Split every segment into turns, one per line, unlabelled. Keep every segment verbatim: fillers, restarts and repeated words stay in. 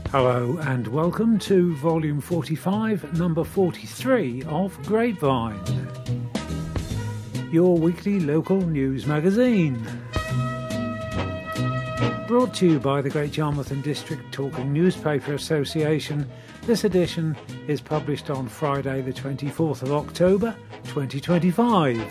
Hello and welcome to volume forty-five, number forty-three of Grapevine, your weekly local news magazine. Brought to you by the Great Yarmouth and District Talking Newspaper Association, this edition is published on Friday the twenty-fourth of October twenty twenty-five.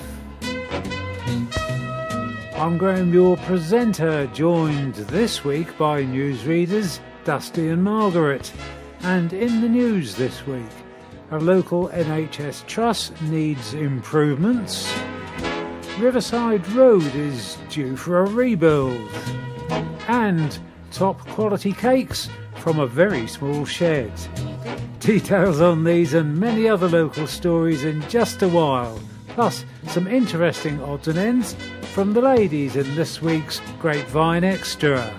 I'm Graham, your presenter, joined this week by newsreaders Dusty and Margaret. And in the news this week, a local N H S trust needs improvements. Riverside Road is due for a rebuild. And top quality cakes from a very small shed. Details on these and many other local stories in just a while. Plus some interesting odds and ends from the ladies in this week's Grapevine Extra.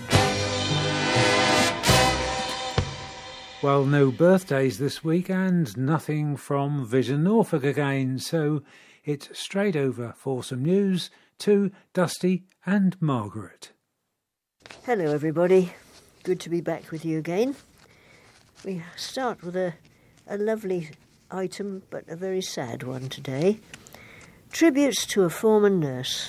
Well, no birthdays this week and nothing from Vision Norfolk again, so it's straight over for some news to Dusty and Margaret.
Hello everybody, good to be back with you again. We start with a, a lovely item but a very sad one today. Tributes to a former nurse.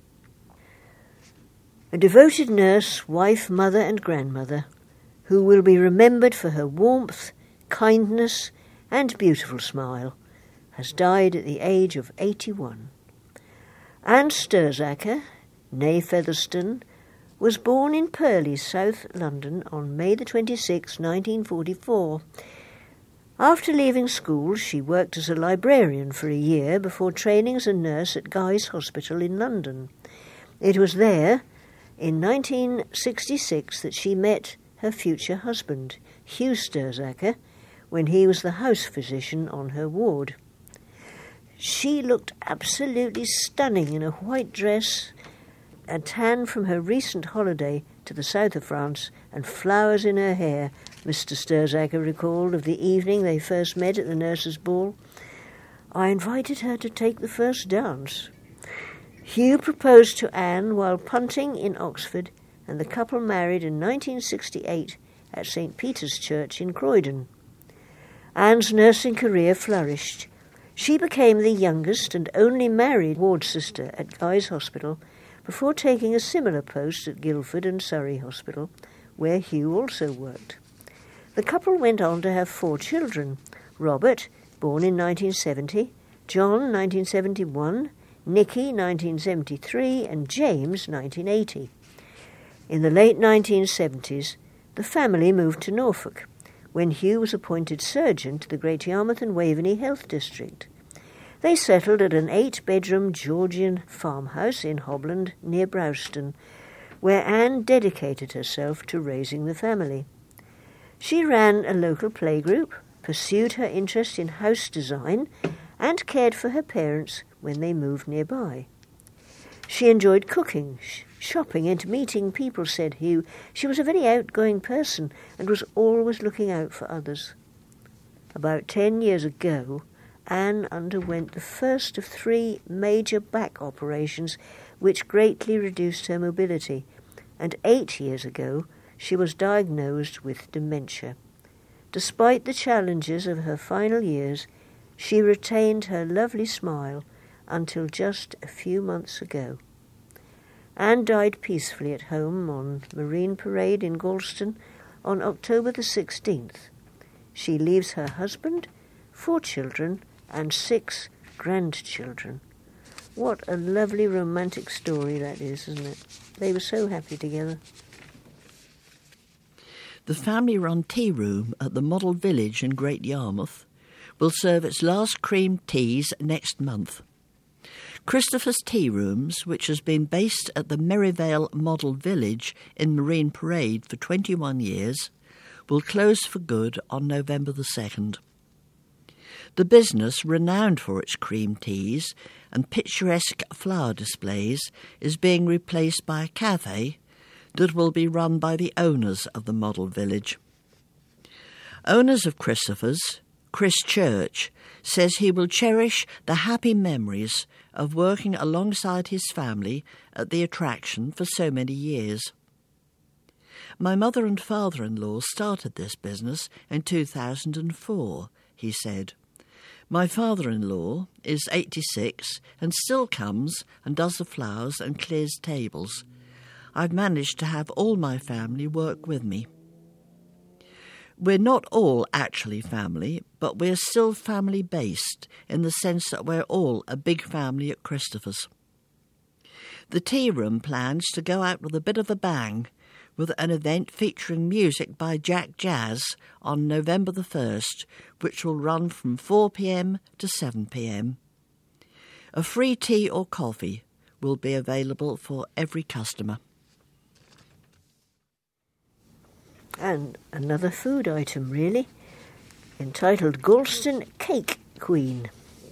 A devoted nurse, wife, mother and grandmother, who will be remembered for her warmth, kindness and beautiful smile, has died at the age of eighty-one. Anne Sturzaker, née Featherstone, was born in Purley, South London, on May the twenty-sixth, nineteen forty-four. After leaving school, she worked as a librarian for a year before training as a nurse at Guy's Hospital in London. It was there, in nineteen sixty-six, that she met her future husband, Hugh Sturzaker, when he was the house physician on her ward. She looked absolutely stunning in a white dress, a tan from her recent holiday to the south of France, and flowers in her hair, Mister Sturzaker recalled of the evening they first met at the nurses' ball. I invited her to take the first dance. Hugh proposed to Anne while punting in Oxford, and the couple married in nineteen sixty-eight at Saint Peter's Church in Croydon. Anne's nursing career flourished. She became the youngest and only married ward sister at Guy's Hospital before taking a similar post at Guildford and Surrey Hospital, where Hugh also worked. The couple went on to have four children: Robert, born in nineteen seventy, John, nineteen seventy-one, Nicky, nineteen seventy-three, and James, nineteen eighty. In the late nineteen seventies, the family moved to Norfolk, when Hugh was appointed surgeon to the Great Yarmouth and Waveney Health District. They settled at an eight-bedroom Georgian farmhouse in Hobland near Browston, where Anne dedicated herself to raising the family. She ran a local playgroup, pursued her interest in house design, and cared for her parents when they moved nearby. She enjoyed cooking, shopping and meeting people, said Hugh. She was a very outgoing person and was always looking out for others. About ten years ago, Anne underwent the first of three major back operations which greatly reduced her mobility, and eight years ago she was diagnosed with dementia. Despite the challenges of her final years, she retained her lovely smile until just a few months ago. Anne died peacefully at home on Marine Parade in Galston on October the sixteenth. She leaves her husband, four children, and six grandchildren. What a lovely romantic story that is, isn't it? They were so happy together.
The family-run tea room at the Model Village in Great Yarmouth will serve its last cream teas next month. Christopher's Tea Rooms, which has been based at the Merivale Model Village in Marine Parade for twenty-one years, will close for good on November the second. The business, renowned for its cream teas and picturesque flower displays, is being replaced by a cafe that will be run by the owners of the Model Village. Owners of Christopher's, Chris Church, says he will cherish the happy memories of working alongside his family at the attraction for so many years. My mother and father-in-law started this business in two thousand four, he said. My father-in-law is eighty-six and still comes and does the flowers and clears tables. I've managed to have all my family work with me. We're not all actually family, but we're still family-based in the sense that we're all a big family at Christopher's. The tea room plans to go out with a bit of a bang with an event featuring music by Jack Jazz on November the first, which will run from four p.m. to seven p.m. A free tea or coffee will be available for every customer.
And another food item, really, entitled Galston Cake Queen.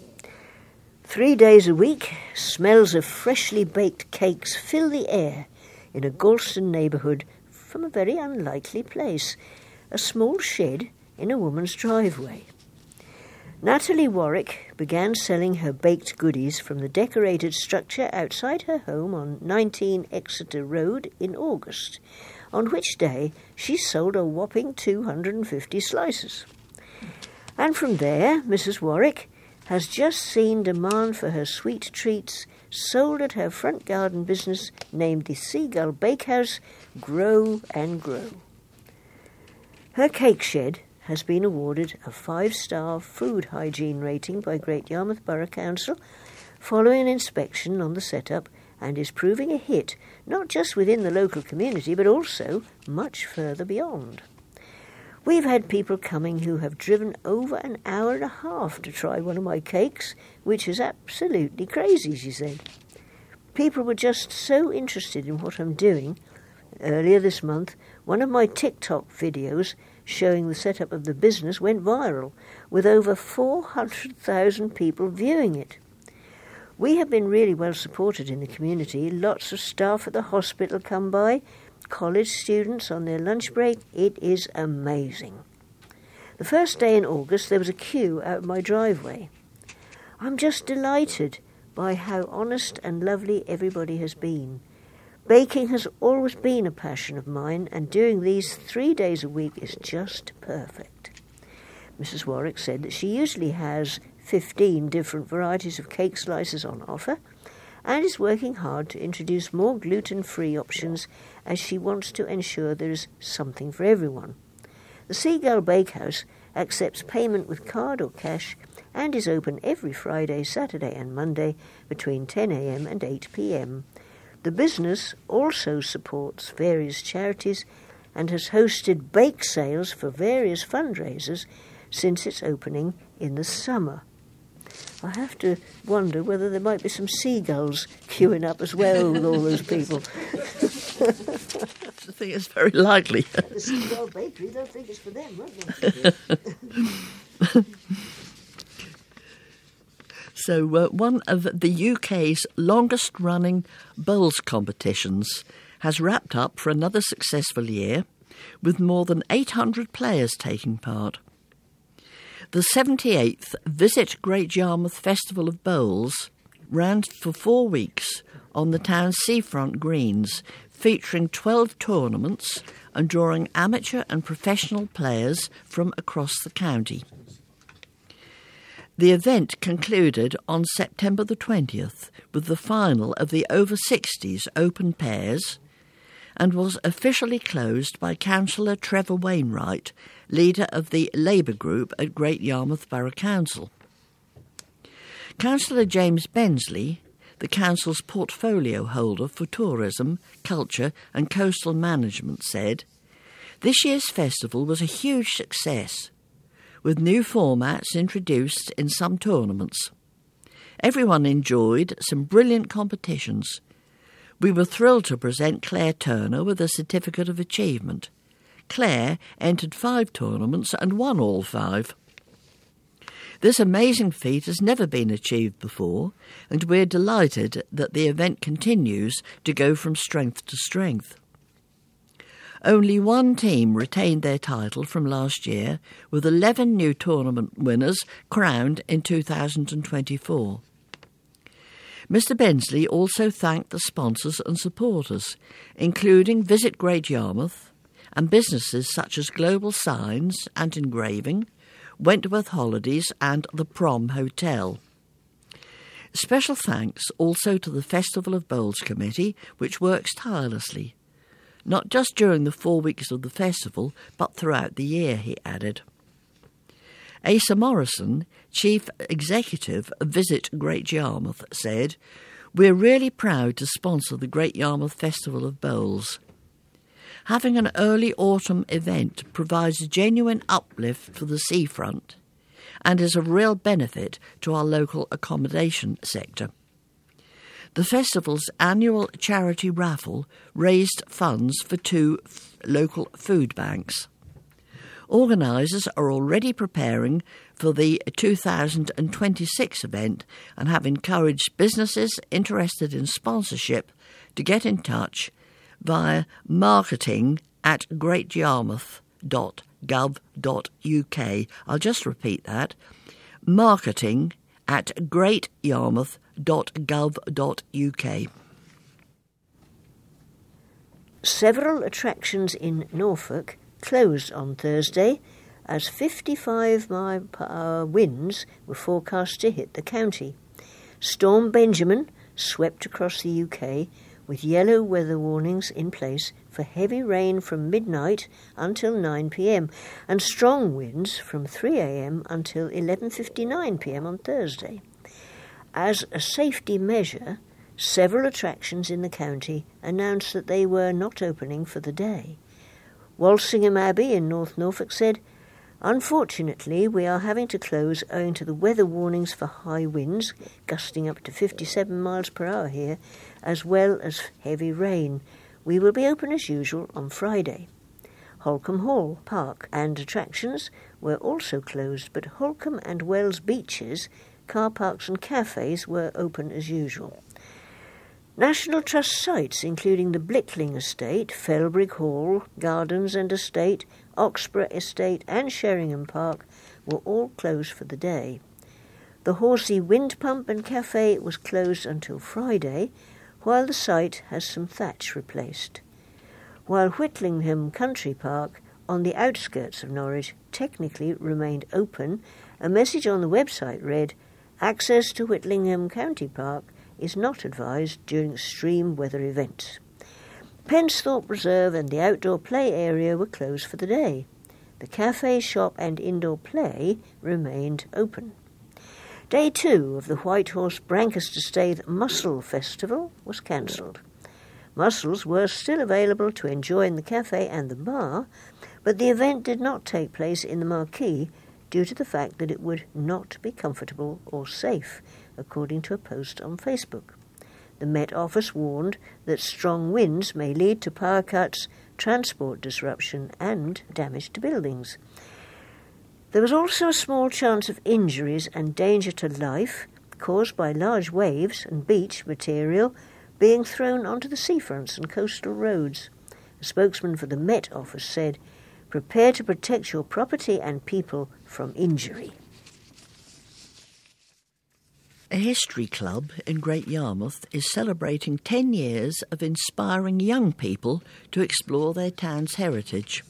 Three days a week, smells of freshly baked cakes fill the air in a Galston neighbourhood from a very unlikely place, a small shed in a woman's driveway. Natalie Warwick began selling her baked goodies from the decorated structure outside her home on nineteen Exeter Road in August, on which day she sold a whopping two hundred fifty slices. And from there, Missus Warwick has just seen demand for her sweet treats sold at her front garden business named the Seagull Bakehouse grow and grow. Her cake shed has been awarded a five-star food hygiene rating by Great Yarmouth Borough Council following an inspection on the setup, and is proving a hit not just within the local community but also much further beyond. We've had people coming who have driven over an hour and a half to try one of my cakes, which is absolutely crazy, she said. People were just so interested in what I'm doing. Earlier this month, one of my TikTok videos showing the setup of the business went viral, with over four hundred thousand people viewing it. We have been really well supported in the community. Lots of staff at the hospital come by, college students on their lunch break. It is amazing. The first day in August, there was a queue out my driveway. I'm just delighted by how honest and lovely everybody has been. Baking has always been a passion of mine, and doing these three days a week is just perfect. Missus Warwick said that she usually has fifteen different varieties of cake slices on offer, and is working hard to introduce more gluten-free options as she wants to ensure there is something for everyone. The Seagull Bakehouse accepts payment with card or cash and is open every Friday, Saturday and Monday between ten a.m. and eight p.m. The business also supports various charities and has hosted bake sales for various fundraisers since its opening in the summer. I have to wonder whether there might be some seagulls queuing up as well with all those people.
I think it's very likely.
The Seagull Bakery, they'll think it's for them, won't they?
So uh, one of the U K's longest-running bowls competitions has wrapped up for another successful year, with more than eight hundred players taking part. The seventy-eighth Visit Great Yarmouth Festival of Bowls ran for four weeks on the town's seafront greens, featuring twelve tournaments and drawing amateur and professional players from across the county. The event concluded on September the twentieth with the final of the over sixties open pairs and was officially closed by Councillor Trevor Wainwright, leader of the Labour group at Great Yarmouth Borough Council. Councillor James Bensley, the council's portfolio holder for tourism, culture and coastal management, said, "This year's festival was a huge success, with new formats introduced in some tournaments. Everyone enjoyed some brilliant competitions. We were thrilled to present Claire Turner with a Certificate of Achievement. Claire entered five tournaments and won all five. This amazing feat has never been achieved before, and we're delighted that the event continues to go from strength to strength." Only one team retained their title from last year, with eleven new tournament winners crowned in two thousand twenty-four. Mister Bensley also thanked the sponsors and supporters, including Visit Great Yarmouth, and businesses such as Global Signs and Engraving, Wentworth Holidays and the Prom Hotel. Special thanks also to the Festival of Bowls Committee, which works tirelessly, not just during the four weeks of the festival, but throughout the year, he added. Asa Morrison, Chief Executive of Visit Great Yarmouth, said, "We're really proud to sponsor the Great Yarmouth Festival of Bowls. Having an early autumn event provides a genuine uplift for the seafront and is of real benefit to our local accommodation sector. The festival's annual charity raffle raised funds for two f- local food banks. Organisers are already preparing for the two thousand twenty-six event and have encouraged businesses interested in sponsorship to get in touch via marketing at great yarmouth dot gov dot u k. I'll just repeat that. Marketing at great yarmouth dot gov dot u k.
Several attractions in Norfolk closed on Thursday as fifty-five mile per hour winds were forecast to hit the county. Storm Benjamin swept across the U K with yellow weather warnings in place for heavy rain from midnight until nine p.m. and strong winds from three a.m. until eleven fifty-nine p.m. on Thursday. As a safety measure, several attractions in the county announced that they were not opening for the day. Walsingham Abbey in North Norfolk said, "Unfortunately, we are having to close owing to the weather warnings for high winds, gusting up to fifty-seven miles per hour here, as well as heavy rain. We will be open as usual on Friday." Holcombe Hall Park and attractions were also closed, but Holcombe and Wells beaches, car parks and cafes were open as usual. National Trust sites, including the Blickling Estate, Felbrigg Hall, Gardens and Estate, Oxborough Estate and Sheringham Park, were all closed for the day. The Horsey Wind Pump and Cafe was closed until Friday, while the site has some thatch replaced. While Whitlingham Country Park, on the outskirts of Norwich, technically remained open, a message on the website read, "Access to Whitlingham County Park is not advised during extreme weather events." Pensthorpe Reserve and the outdoor play area were closed for the day. The cafe, shop and indoor play remained open. Day two of the White Horse Brancaster Staithe Mussel Festival was cancelled. Mussels were still available to enjoy in the cafe and the bar, but the event did not take place in the marquee due to the fact that it would not be comfortable or safe, according to a post on Facebook. The Met Office warned that strong winds may lead to power cuts, transport disruption and damage to buildings. There was also a small chance of injuries and danger to life caused by large waves and beach material being thrown onto the seafronts and coastal roads. A spokesman for the Met Office said, "Prepare to protect your property and people from injury."
A history club in Great Yarmouth is celebrating ten years of inspiring young people to explore their town's heritage.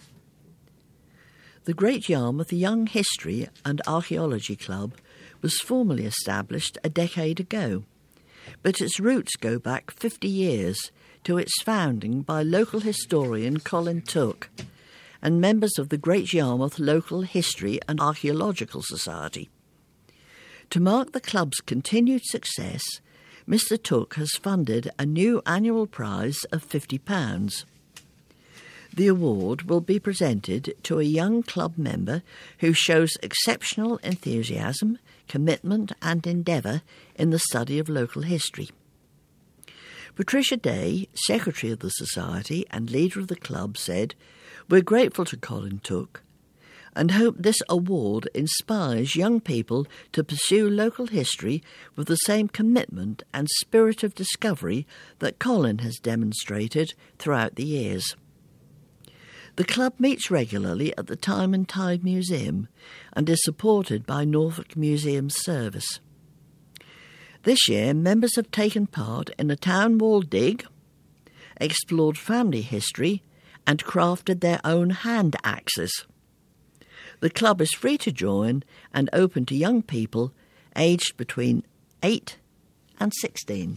The Great Yarmouth Young History and Archaeology Club was formally established a decade ago, but its roots go back fifty years to its founding by local historian Colin Took and members of the Great Yarmouth Local History and Archaeological Society. To mark the club's continued success, Mister Took has funded a new annual prize of fifty pounds. The award will be presented to a young club member who shows exceptional enthusiasm, commitment and endeavour in the study of local history. Patricia Day, Secretary of the Society and leader of the club, said, "We're grateful to Colin Took and hope this award inspires young people to pursue local history with the same commitment and spirit of discovery that Colin has demonstrated throughout the years." The club meets regularly at the Time and Tide Museum and is supported by Norfolk Museum Service. This year, members have taken part in a town wall dig, explored family history and crafted their own hand axes. The club is free to join and open to young people aged between eight and sixteen.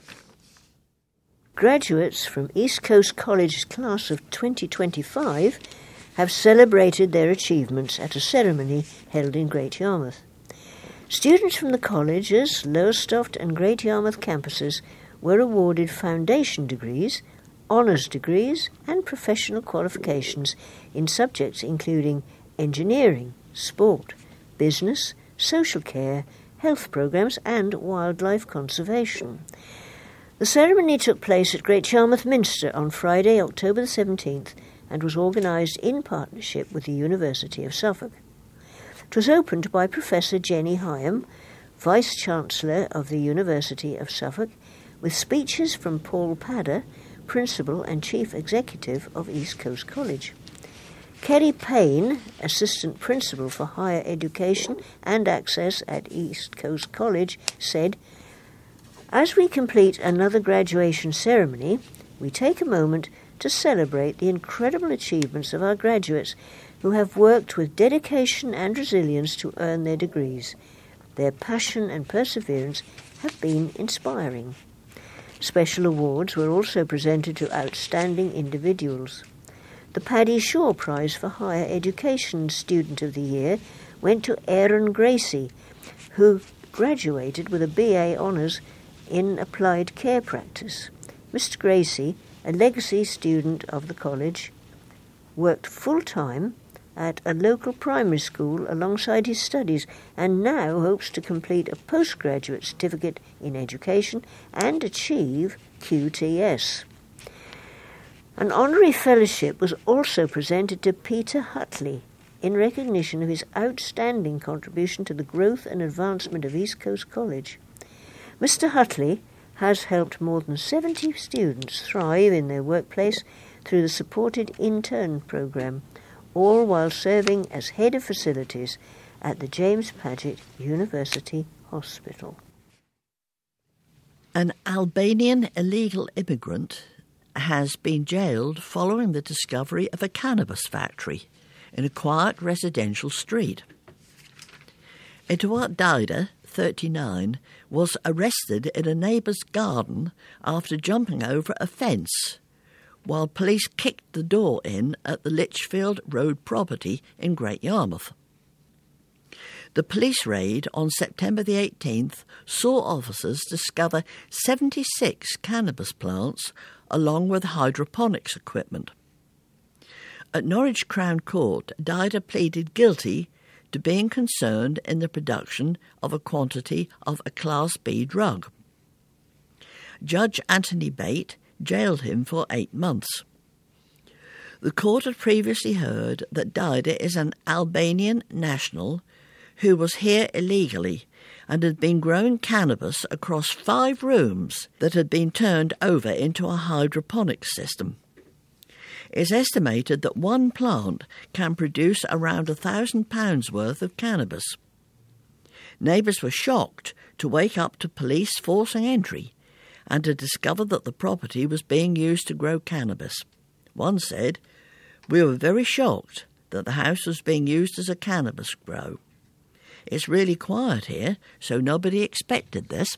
Graduates from East Coast College's class of twenty twenty-five have celebrated their achievements at a ceremony held in Great Yarmouth. Students from the college's Lowestoft and Great Yarmouth campuses were awarded foundation degrees, honours degrees and professional qualifications in subjects including engineering, sport, business, social care, health programmes and wildlife conservation. The ceremony took place at Great Yarmouth Minster on Friday, October the seventeenth, and was organised in partnership with the University of Suffolk. It was opened by Professor Jenny Hyam, Vice-Chancellor of the University of Suffolk, with speeches from Paul Padder, Principal and Chief Executive of East Coast College. Kerry Payne, Assistant Principal for Higher Education and Access at East Coast College, said, "As we complete another graduation ceremony, we take a moment to celebrate the incredible achievements of our graduates who have worked with dedication and resilience to earn their degrees. Their passion and perseverance have been inspiring." Special awards were also presented to outstanding individuals. The Paddy Shaw Prize for Higher Education Student of the Year went to Aaron Gracie, who graduated with a B A Honours in Applied Care Practice. Mister Gracie, a legacy student of the college, worked full-time at a local primary school alongside his studies and now hopes to complete a postgraduate certificate in education and achieve Q T S. An honorary fellowship was also presented to Peter Hutley in recognition of his outstanding contribution to the growth and advancement of East Coast College. Mister Hutley has helped more than seventy students thrive in their workplace through the supported intern programme, all while serving as head of facilities at the James Paget University Hospital.
An Albanian illegal immigrant has been jailed following the discovery of a cannabis factory in a quiet residential street. Eduard Dida, thirty-nine, was arrested in a neighbour's garden after jumping over a fence, while police kicked the door in at the Litchfield Road property in Great Yarmouth. The police raid on September the eighteenth saw officers discover seventy-six cannabis plants along with hydroponics equipment. At Norwich Crown Court, Dida pleaded guilty to being concerned in the production of a quantity of a Class B drug. Judge Anthony Bate jailed him for eight months. The court had previously heard that Dida is an Albanian national who was here illegally and had been growing cannabis across five rooms that had been turned over into a hydroponic system. It's estimated that one plant can produce around a thousand pounds worth of cannabis. Neighbours were shocked to wake up to police forcing entry and to discover that the property was being used to grow cannabis. One said, "We were very shocked that the house was being used as a cannabis grow. It's really quiet here, so nobody expected this."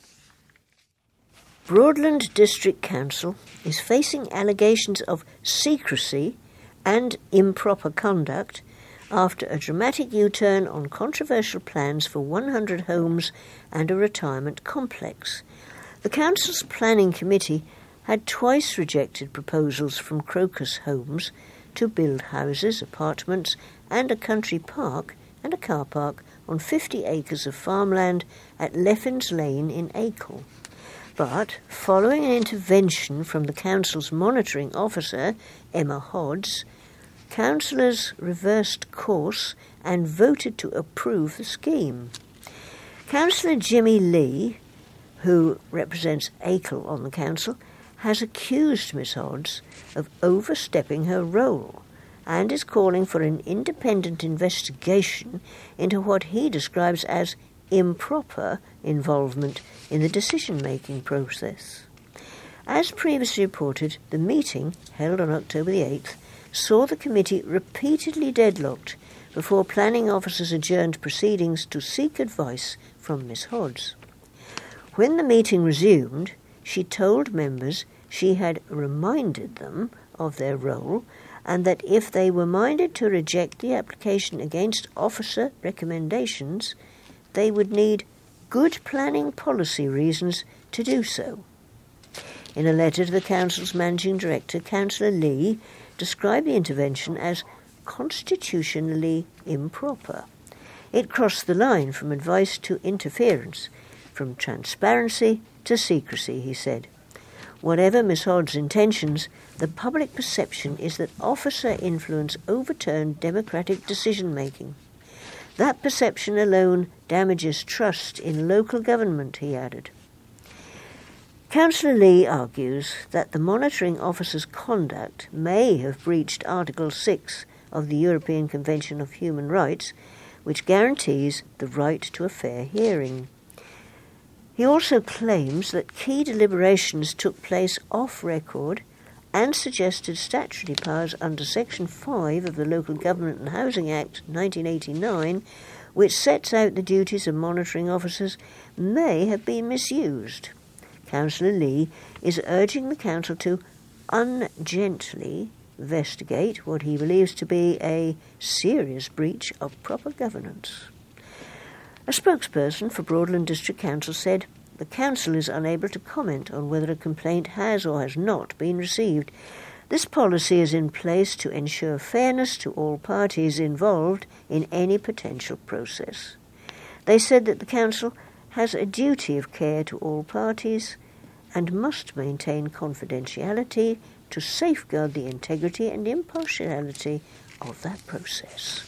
Broadland District Council is facing allegations of secrecy and improper conduct after a dramatic U-turn on controversial plans for one hundred homes and a retirement complex. The council's planning committee had twice rejected proposals from Crocus Homes to build houses, apartments and a country park and a car park on fifty acres of farmland at Leffins Lane in Acle. But, following an intervention from the council's monitoring officer, Emma Hodds, councillors reversed course and voted to approve the scheme. Councillor Jimmy Lee, who represents Acle on the council, has accused Miss Hodds of overstepping her role and is calling for an independent investigation into what he describes as improper involvement in the decision-making process. As previously reported, the meeting, held on October the eighth, saw the committee repeatedly deadlocked before planning officers adjourned proceedings to seek advice from Miss Hodds. When the meeting resumed, she told members she had reminded them of their role and that if they were minded to reject the application against officer recommendations, they would need good planning policy reasons to do so. In a letter to the Council's Managing Director, Councillor Lee described the intervention as constitutionally improper. It crossed the line from advice to interference, from transparency to secrecy, he said. Whatever Miss Hodds' intentions, the public perception is that officer influence overturned democratic decision-making. That perception alone damages trust in local government, he added. Councillor Lee argues that the monitoring officer's conduct may have breached Article six of the European Convention of Human Rights, which guarantees the right to a fair hearing. He also claims that key deliberations took place off-record and suggested statutory powers under Section five of the Local Government and Housing Act nineteen eighty-nine, which sets out the duties of monitoring officers, may have been misused. Councillor Lee is urging the Council to ungently investigate what he believes to be a serious breach of proper governance. A spokesperson for Broadland District Council said, "The Council is unable to comment on whether a complaint has or has not been received. This policy is in place to ensure fairness to all parties involved in any potential process." They said that the Council has a duty of care to all parties and must maintain confidentiality to safeguard the integrity and impartiality of that process.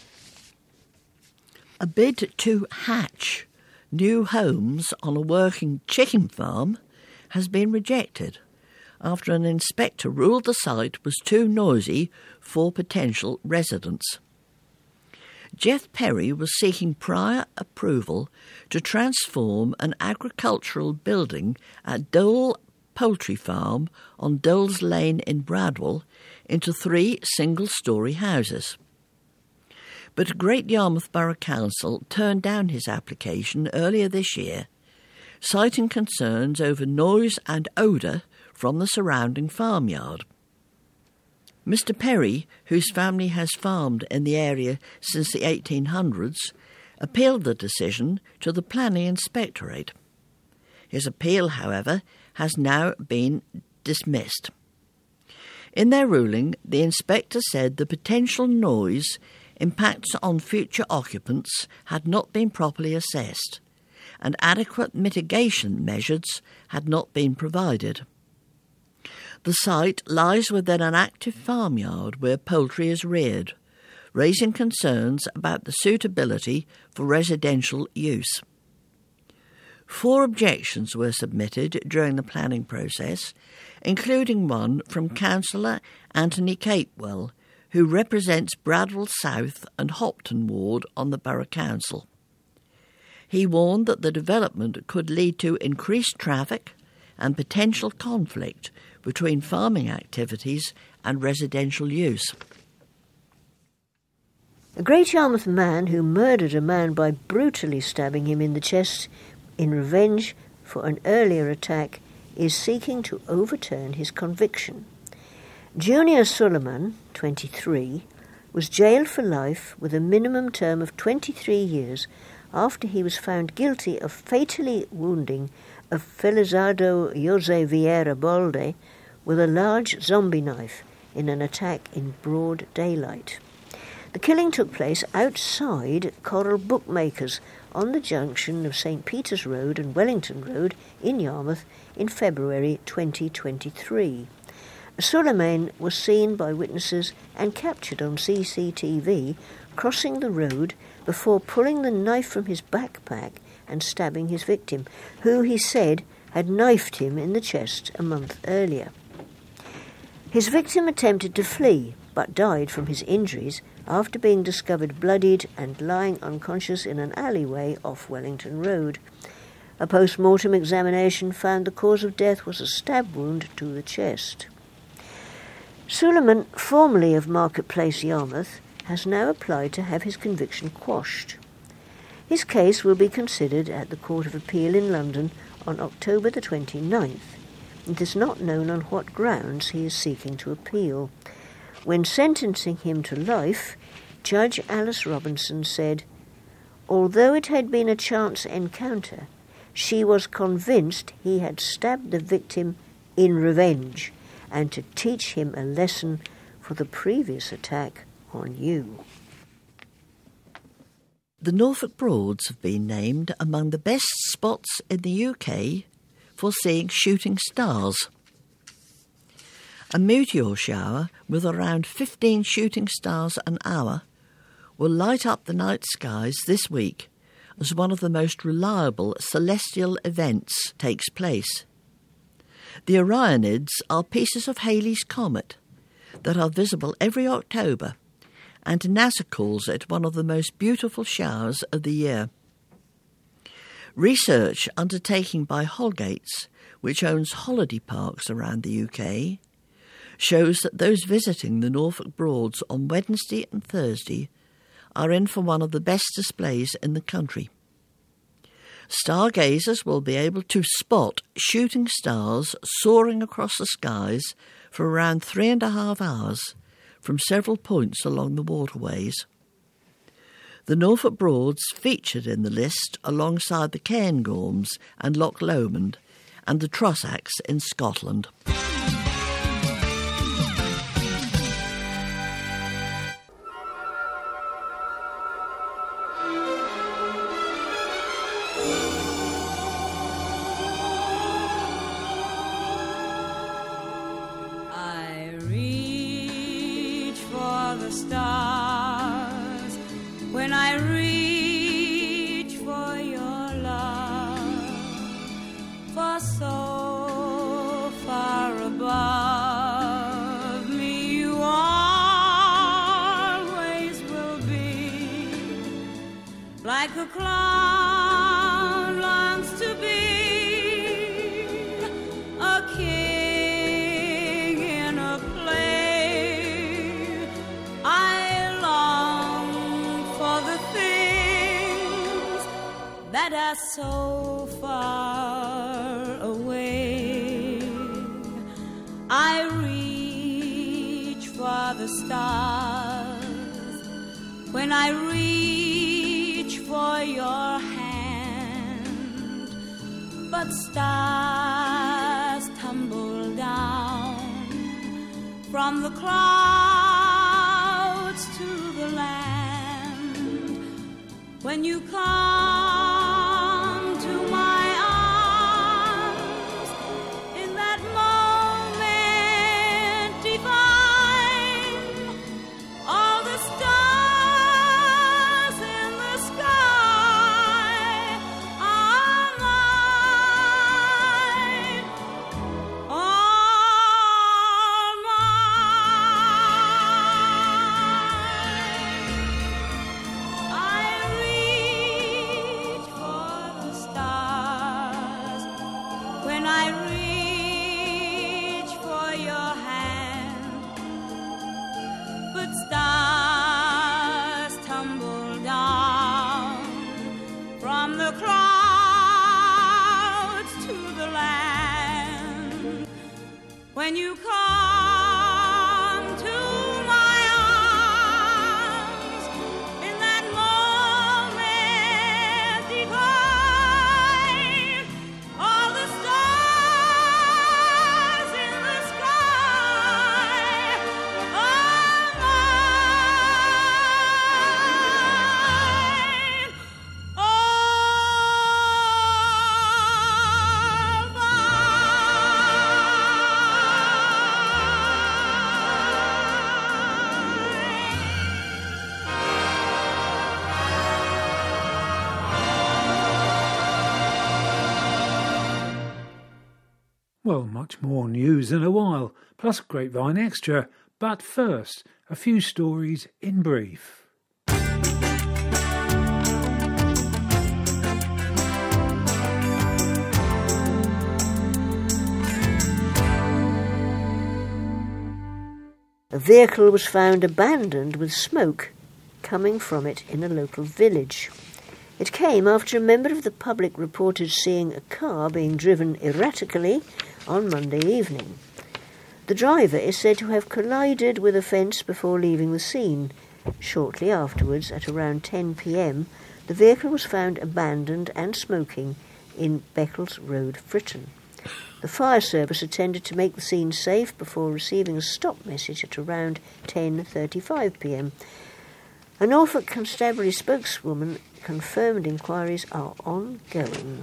A bid to hatch new homes on a working chicken farm has been rejected after an inspector ruled the site was too noisy for potential residents. Jeff Perry was seeking prior approval to transform an agricultural building at Dole Poultry Farm on Dole's Lane in Bradwell into three single-storey houses. But Great Yarmouth Borough Council turned down his application earlier this year, citing concerns over noise and odour from the surrounding farmyard. Mister Perry, whose family has farmed in the area since the eighteen hundreds, appealed the decision to the Planning Inspectorate. His appeal, however, has now been dismissed. In their ruling, the inspector said the potential noise impacts on future occupants had not been properly assessed, and adequate mitigation measures had not been provided. The site lies within an active farmyard where poultry is reared, raising concerns about the suitability for residential use. Four objections were submitted during the planning process, including one from Councillor Anthony Capewell, who represents Bradwell South and Hopton Ward on the Borough Council. He warned that the development could lead to increased traffic and potential conflict between farming activities and residential use.
A Great Yarmouth man who murdered a man by brutally stabbing him in the chest in revenge for an earlier attack is seeking to overturn his conviction. Junior Suleiman, twenty-three, was jailed for life with a minimum term of twenty-three years after he was found guilty of fatally wounding a Felizardo Jose Vieira Balde with a large zombie knife in an attack in broad daylight. The killing took place outside Coral Bookmakers on the junction of Saint Peter's Road and Wellington Road in Yarmouth in February twenty twenty-three. Suleiman was seen by witnesses and captured on C C T V crossing the road before pulling the knife from his backpack and stabbing his victim, who he said had knifed him in the chest a month earlier. His victim attempted to flee but died from his injuries after being discovered bloodied and lying unconscious in an alleyway off Wellington Road. A post-mortem examination found the cause of death was a stab wound to the chest. Suleiman, formerly of Marketplace, Yarmouth, has now applied to have his conviction quashed. His case will be considered at the Court of Appeal in London on October the twenty-ninth. It is not known on what grounds he is seeking to appeal. When sentencing him to life, Judge Alice Robinson said, "Although it had been a chance encounter, she was convinced he had stabbed the victim in revenge and to teach him a lesson for the previous attack on you."
The Norfolk Broads have been named among the best spots in the U K for seeing shooting stars. A meteor shower with around fifteen shooting stars an hour will light up the night skies this week as one of the most reliable celestial events takes place. The Orionids are pieces of Halley's Comet that are visible every October, and NASA calls it one of the most beautiful showers of the year. Research undertaken by Holgates, which owns holiday parks around the U K, shows that those visiting the Norfolk Broads on Wednesday and Thursday are in for one of the best displays in the country. Stargazers will be able to spot shooting stars soaring across the skies for around three and a half hours from several points along the waterways. The Norfolk Broads featured in the list alongside the Cairngorms and Loch Lomond and the Trossachs in Scotland.
When I reach for your love, for so far above me you always will be, like a clown longs to be a king in a play. I long for the things that are so far away. I reach for the stars when I reach for your hand, but stars tumble down from the clouds to the land. When you come to my arms in that moment divine, all the stars in the sky are mine, all mine. I reach for the stars when I reach for your hand, but stars tumble down from the clouds to the land. When you come to my arms in that moment divine, all the stars in the sky are mine, all
Well, much more news in a while, plus Grapevine Extra. But first, a few stories in brief.
vehicle was found abandoned with smoke coming from it in a local village. It came after a member of the public reported seeing a car being driven erratically on Monday evening. The driver is said to have collided with a fence before leaving the scene. Shortly afterwards, at around ten p.m, the vehicle was found abandoned and smoking in Beccles Road, Fritton. The fire service attended to make the scene safe before receiving a stop message at around ten thirty-five p.m. A Norfolk Constabulary spokeswoman confirmed inquiries are ongoing.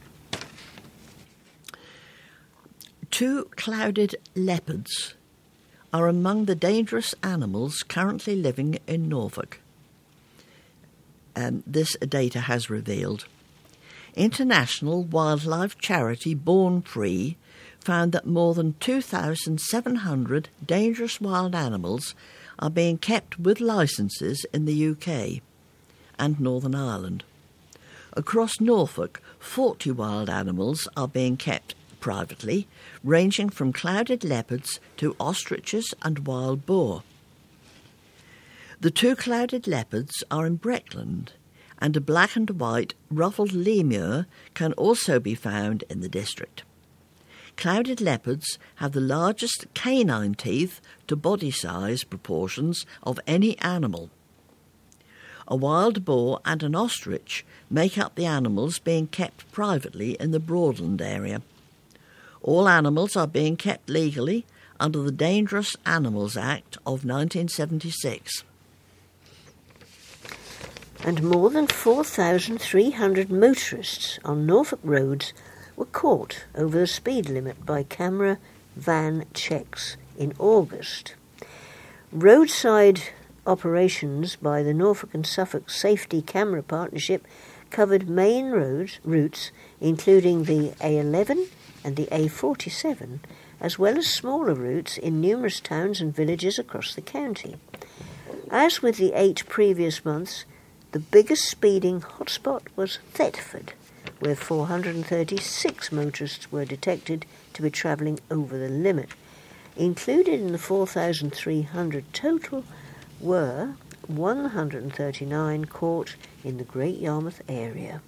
Two clouded leopards are among the dangerous animals currently living in Norfolk. Um, this data has revealed. International wildlife charity Born Free found that more than two thousand seven hundred dangerous wild animals are being kept with licences in the U K and Northern Ireland. Across Norfolk, forty wild animals are being kept privately, ranging from clouded leopards to ostriches and wild boar. The two clouded leopards are in Breckland, and a black and white ruffled lemur can also be found in the district. Clouded leopards have the largest canine teeth to body size proportions of any animal. A wild boar and an ostrich make up the animals being kept privately in the Broadland area. All animals are being kept legally under the Dangerous Animals Act of nineteen seventy-six.
And more than four thousand three hundred motorists on Norfolk roads were caught over the speed limit by camera van checks in August. Roadside operations by the Norfolk and Suffolk Safety Camera Partnership covered main roads routes including the A eleven and the A forty-seven, as well as smaller routes in numerous towns and villages across the county. As with the eight previous months, the biggest speeding hotspot was Thetford, where four hundred thirty-six motorists were detected to be travelling over the limit. Included in the four thousand three hundred total were one hundred thirty-nine caught in the Great Yarmouth area.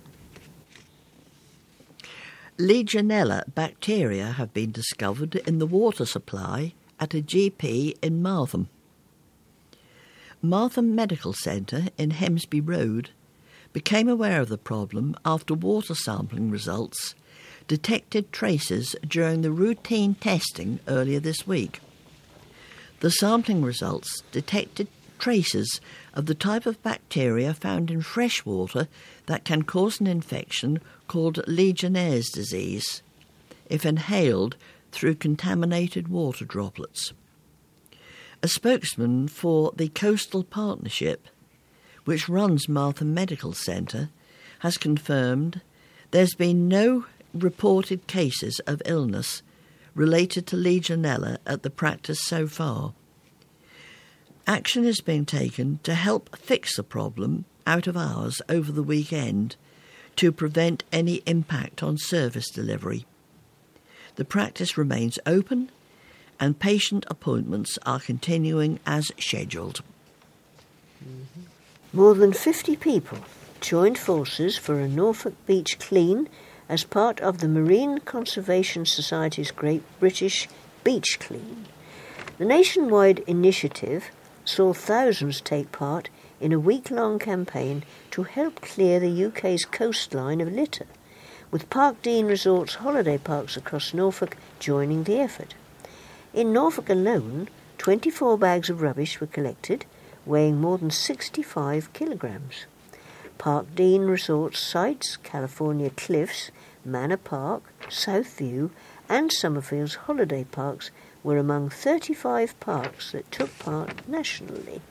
Legionella bacteria have been discovered in the water supply at a G P in Martham. Martham Medical Centre in Hemsby Road became aware of the problem after water sampling results detected traces during the routine testing earlier this week. The sampling results detected traces of the type of bacteria found in fresh water that can cause an infection called Legionnaire's disease if inhaled through contaminated water droplets. A spokesman for the Coastal Partnership, which runs Martham Medical Centre, has confirmed there's been no reported cases of illness related to Legionella at the practice so far. Action is being taken to help fix the problem out of hours over the weekend to prevent any impact on service delivery. The practice remains open and patient appointments are continuing as scheduled.
Mm-hmm. More than fifty people joined forces for a Norfolk beach clean as part of the Marine Conservation Society's Great British Beach Clean. The nationwide initiative saw thousands take part in a week-long campaign to help clear the U K's coastline of litter, with Parkdean Resort's holiday parks across Norfolk joining the effort. In Norfolk alone, twenty-four bags of rubbish were collected, weighing more than sixty-five kilograms. Parkdean Resort sites California Cliffs, Manor Park, Southview and Summerfield's holiday parks were among thirty-five parks that took part nationally.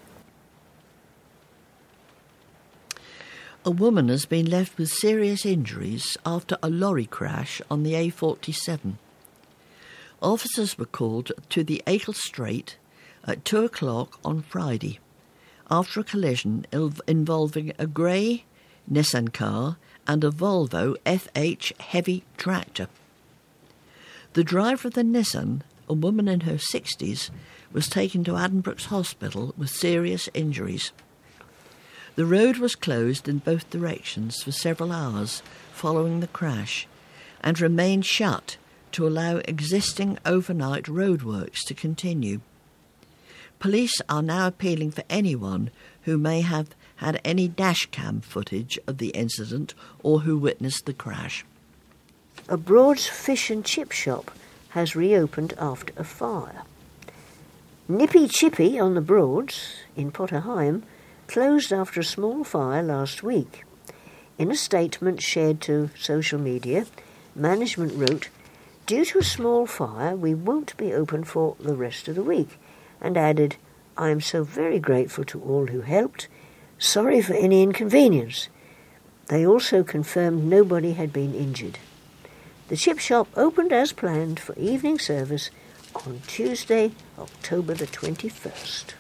A woman has been left with serious injuries after a lorry crash on the A forty-seven. Officers were called to the Acle Strait at two o'clock on Friday after a collision involving a grey Nissan car and a Volvo F H heavy tractor. The driver of the Nissan a woman in her sixties was taken to Addenbrooke's Hospital with serious injuries. The road was closed in both directions for several hours following the crash and remained shut to allow existing overnight roadworks to continue. Police are now appealing for anyone who may have had any dashcam footage of the incident or who witnessed the crash.
A Broads fish and chip shop has reopened after a fire. Nippy Chippy on the Broads, in Potterheim, closed after a small fire last week. In a statement shared to social media, management wrote, "Due to a small fire, we won't be open for the rest of the week," and added, "I am so very grateful to all who helped. Sorry for any inconvenience." They also confirmed nobody had been injured. The chip shop opened as planned for evening service on Tuesday, October the twenty-first.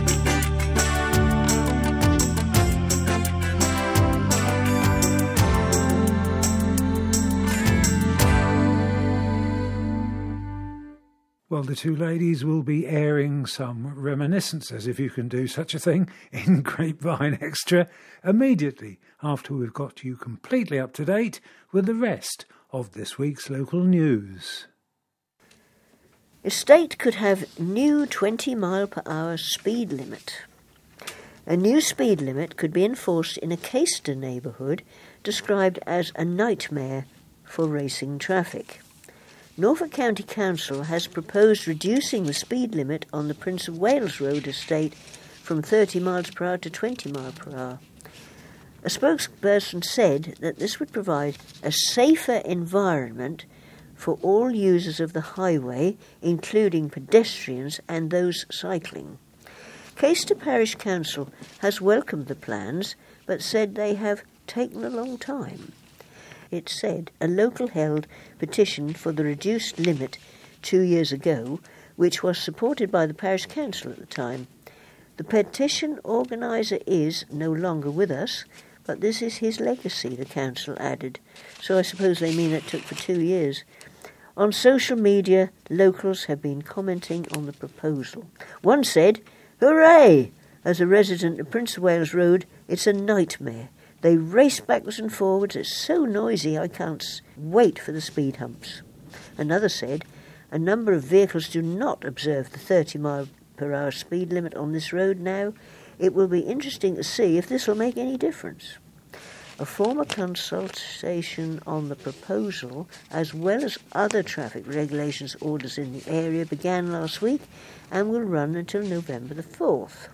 Well, the two ladies will be airing some reminiscences, if you can do such a thing, in Grapevine Extra immediately after we've got you completely up to date with the rest of this week's local news.
Estate could have new twenty mile per hour speed limit. A new speed limit could be enforced in a Caister neighbourhood described as a nightmare for racing traffic. Norfolk County Council has proposed reducing the speed limit on the Prince of Wales Road estate from thirty miles per hour to twenty miles per hour. A spokesperson said that this would provide a safer environment for all users of the highway, including pedestrians and those cycling. Caister Parish Council has welcomed the plans, but said they have taken a long time. It said a local held petition for the reduced limit two years ago, which was supported by the parish council at the time. The petition organiser is no longer with us, but this is his legacy, the council added. So I suppose they mean it took for two years. On social media, locals have been commenting on the proposal. One said, "Hooray! As a resident of Prince of Wales Road, it's a nightmare. They race backwards and forwards. It's so noisy I can't wait for the speed humps." Another said, "A number of vehicles do not observe the thirty mile per hour speed limit on this road now. It will be interesting to see if this will make any difference." A formal consultation on the proposal, as well as other traffic regulations orders in the area, began last week and will run until November the fourth.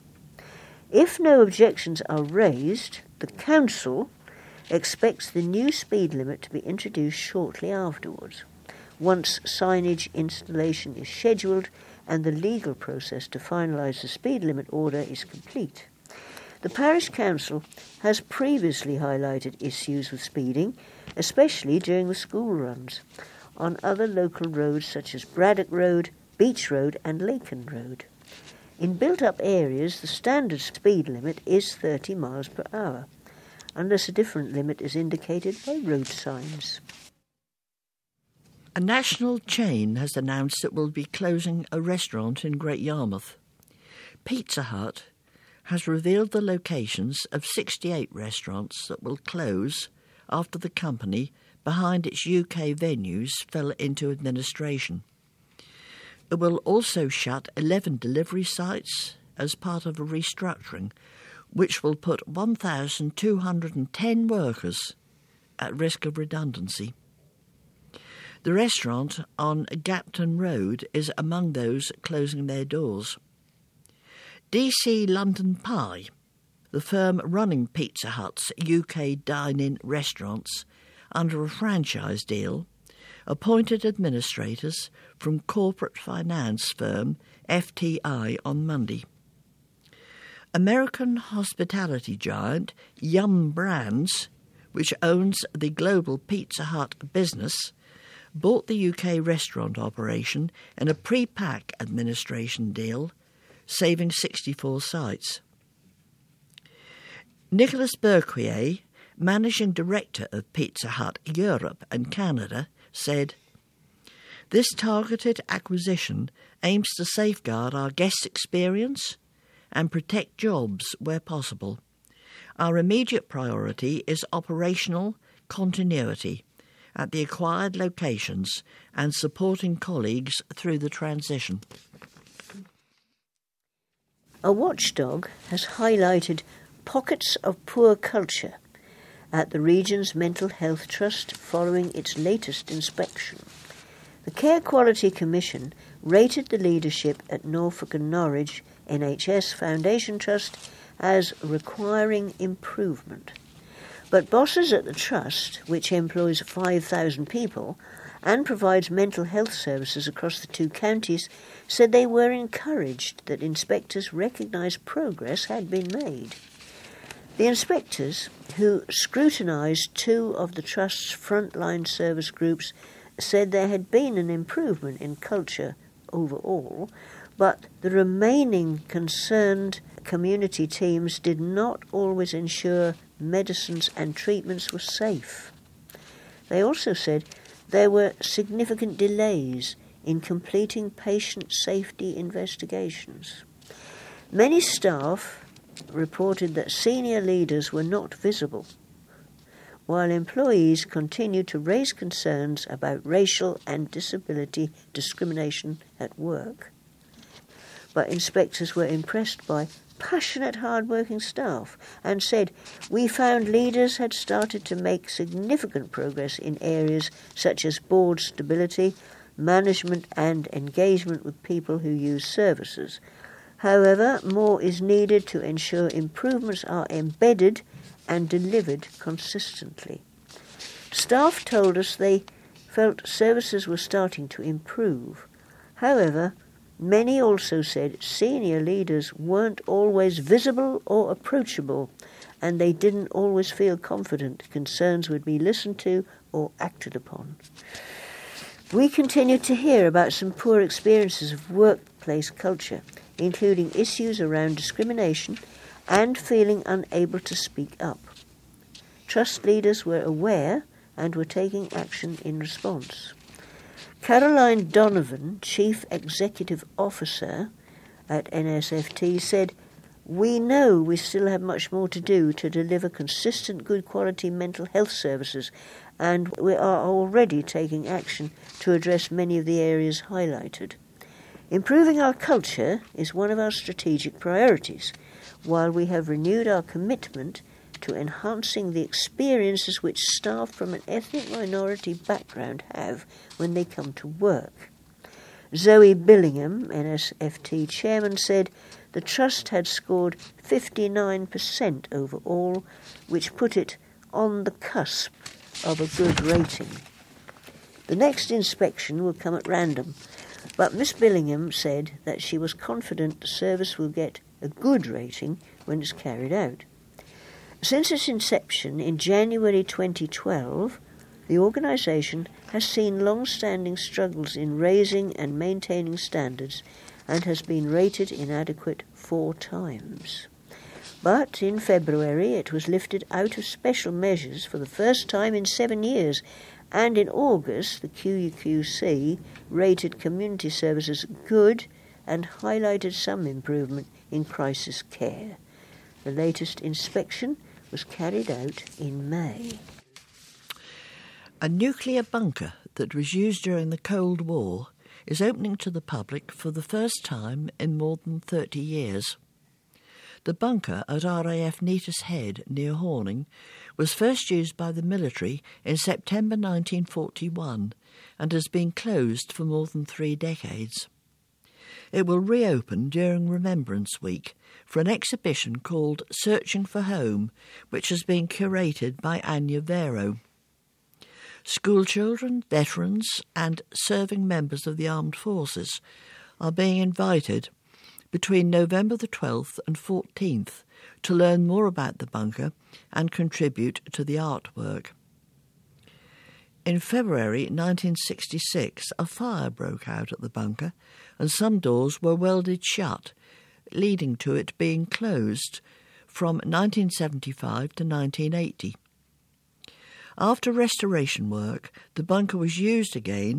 If no objections are raised, the council expects the new speed limit to be introduced shortly afterwards, once signage installation is scheduled and the legal process to finalise the speed limit order is complete. The parish council has previously highlighted issues with speeding, especially during the school runs, on other local roads such as Braddock Road, Beach Road and Laken Road. In built-up areas, the standard speed limit is thirty miles per hour, unless a different limit is indicated by road signs.
A national chain has announced it will be closing a restaurant in Great Yarmouth. Pizza Hut has revealed the locations of sixty-eight restaurants that will close after the company behind its U K venues fell into administration. It will also shut eleven delivery sites as part of a restructuring, which will put one thousand two hundred ten workers at risk of redundancy. The restaurant on Gapton Road is among those closing their doors. D C London Pie, the firm running Pizza Hut's U K dine-in restaurants under a franchise deal, appointed administrators from corporate finance firm F T I on Monday. American hospitality giant Yum Brands, which owns the global Pizza Hut business, bought the U K restaurant operation in a pre-pack administration deal, saving sixty-four sites. Nicholas Berquier, managing director of Pizza Hut Europe and Canada, said, This targeted acquisition aims to safeguard our guest experience and protect jobs where possible. Our immediate priority is operational continuity at the acquired locations and supporting colleagues through the transition.
A watchdog has highlighted pockets of poor culture at the region's Mental Health Trust following its latest inspection. The Care Quality Commission rated the leadership at Norfolk and Norwich N H S Foundation Trust as requiring improvement. But bosses at the Trust, which employs five thousand people and provides mental health services across the two counties, said they were encouraged that inspectors recognised progress had been made. The inspectors, who scrutinised two of the Trust's frontline service groups, said there had been an improvement in culture overall, but the remaining concerned community teams did not always ensure medicines and treatments were safe. They also said there were significant delays in completing patient safety investigations. Many staff reported that senior leaders were not visible, while employees continued to raise concerns about racial and disability discrimination at work. But inspectors were impressed by passionate, hard-working staff and said, "We found leaders had started to make significant progress in areas such as board stability, management and engagement with people who use services. However, more is needed to ensure improvements are embedded and delivered consistently." Staff told us they felt services were starting to improve. However, many also said senior leaders weren't always visible or approachable, and they didn't always feel confident concerns would be listened to or acted upon. We continued to hear about some poor experiences of workplace culture, including issues around discrimination and feeling unable to speak up. Trust leaders were aware and were taking action in response. Caroline Donovan, Chief Executive Officer at N S F T, said, "We know we still have much more to do to deliver consistent, good quality mental health services, and we are already taking action to address many of the areas highlighted. Improving our culture is one of our strategic priorities, while we have renewed our commitment to enhancing the experiences which staff from an ethnic minority background have when they come to work." Zoe Billingham, N S F T chairman, said the Trust had scored fifty-nine percent overall, which put it on the cusp of a good rating. The next inspection will come at random, but Miss Billingham said that she was confident the service will get a good rating when it's carried out. Since its inception in January twenty twelve, the organisation has seen long-standing struggles in raising and maintaining standards and has been rated inadequate four times. But in February it was lifted out of special measures for the first time in seven years, and in August the Q U Q C rated community services good and highlighted some improvement in crisis care. The latest inspection was carried out in May.
A nuclear bunker that was used during the Cold War is opening to the public for the first time in more than thirty years. The bunker at R A F Neatis Head near Horning was first used by the military in September nineteen forty-one and has been closed for more than three decades. It will reopen during Remembrance Week for an exhibition called Searching for Home, which has been curated by Anya Vero. Schoolchildren, veterans and serving members of the armed forces are being invited between November the twelfth and fourteenth to learn more about the bunker and contribute to the artwork. In February nineteen sixty-six, a fire broke out at the bunker and some doors were welded shut, leading to it being closed from nineteen seventy-five to nineteen eighty. After restoration work, the bunker was used again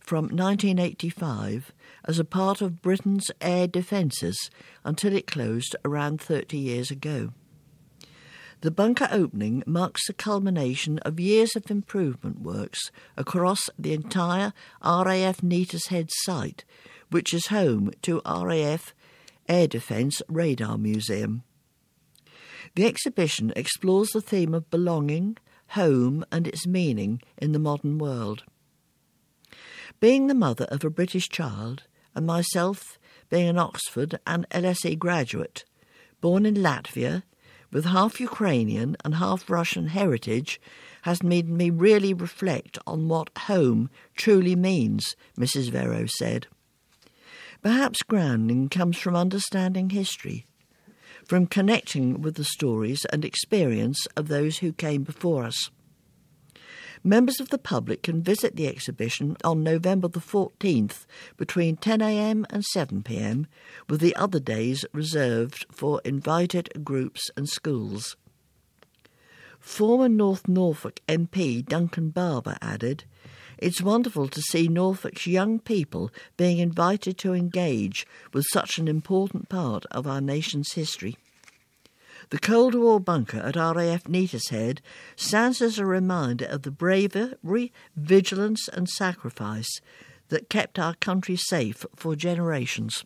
from nineteen eighty-five as a part of Britain's air defences until it closed around thirty years ago. The bunker opening marks the culmination of years of improvement works across the entire R A F Neatishead site, which is home to R A F Air Defence Radar Museum. The exhibition explores the theme of belonging, home and its meaning in the modern world. Being the mother of a British child, and myself being an Oxford and L S E graduate, born in Latvia, with half Ukrainian and half Russian heritage, has made me really reflect on what home truly means, Missus Vero said. Perhaps grounding comes from understanding history, from connecting with the stories and experience of those who came before us. Members of the public can visit the exhibition on November the fourteenth between ten a.m. and seven p.m, with the other days reserved for invited groups and schools. Former North Norfolk M P Duncan Barber added, "It's wonderful to see Norfolk's young people being invited to engage with such an important part of our nation's history." The Cold War bunker at R A F Neatishead stands as a reminder of the bravery, vigilance and sacrifice that kept our country safe for generations.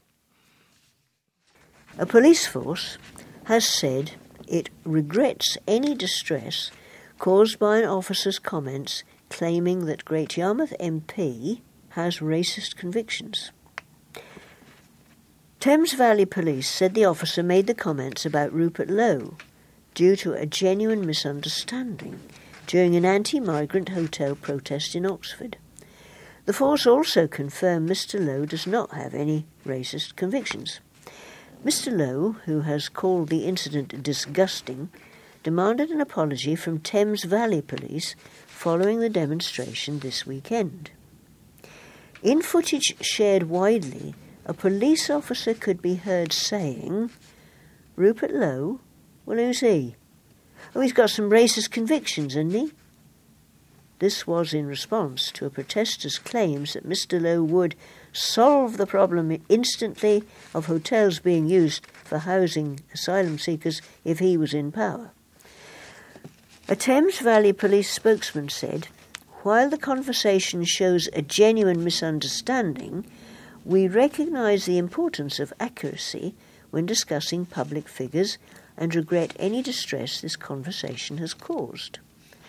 A police force has said it regrets any distress caused by an officer's comments claiming that Great Yarmouth M P has racist convictions. Thames Valley Police said the officer made the comments about Rupert Lowe due to a genuine misunderstanding during an anti-migrant hotel protest in Oxford. The force also confirmed Mister Lowe does not have any racist convictions. Mister Lowe, who has called the incident disgusting, demanded an apology from Thames Valley Police following the demonstration this weekend. In footage shared widely, a police officer could be heard saying, "Rupert Lowe? Well, who's he? Oh, he's got some racist convictions, hasn't he?" This was in response to a protester's claims that Mister Lowe would solve the problem instantly of hotels being used for housing asylum seekers if he was in power. A Thames Valley Police spokesman said, "While the conversation shows a genuine misunderstanding, we recognise the importance of accuracy when discussing public figures and regret any distress this conversation has caused."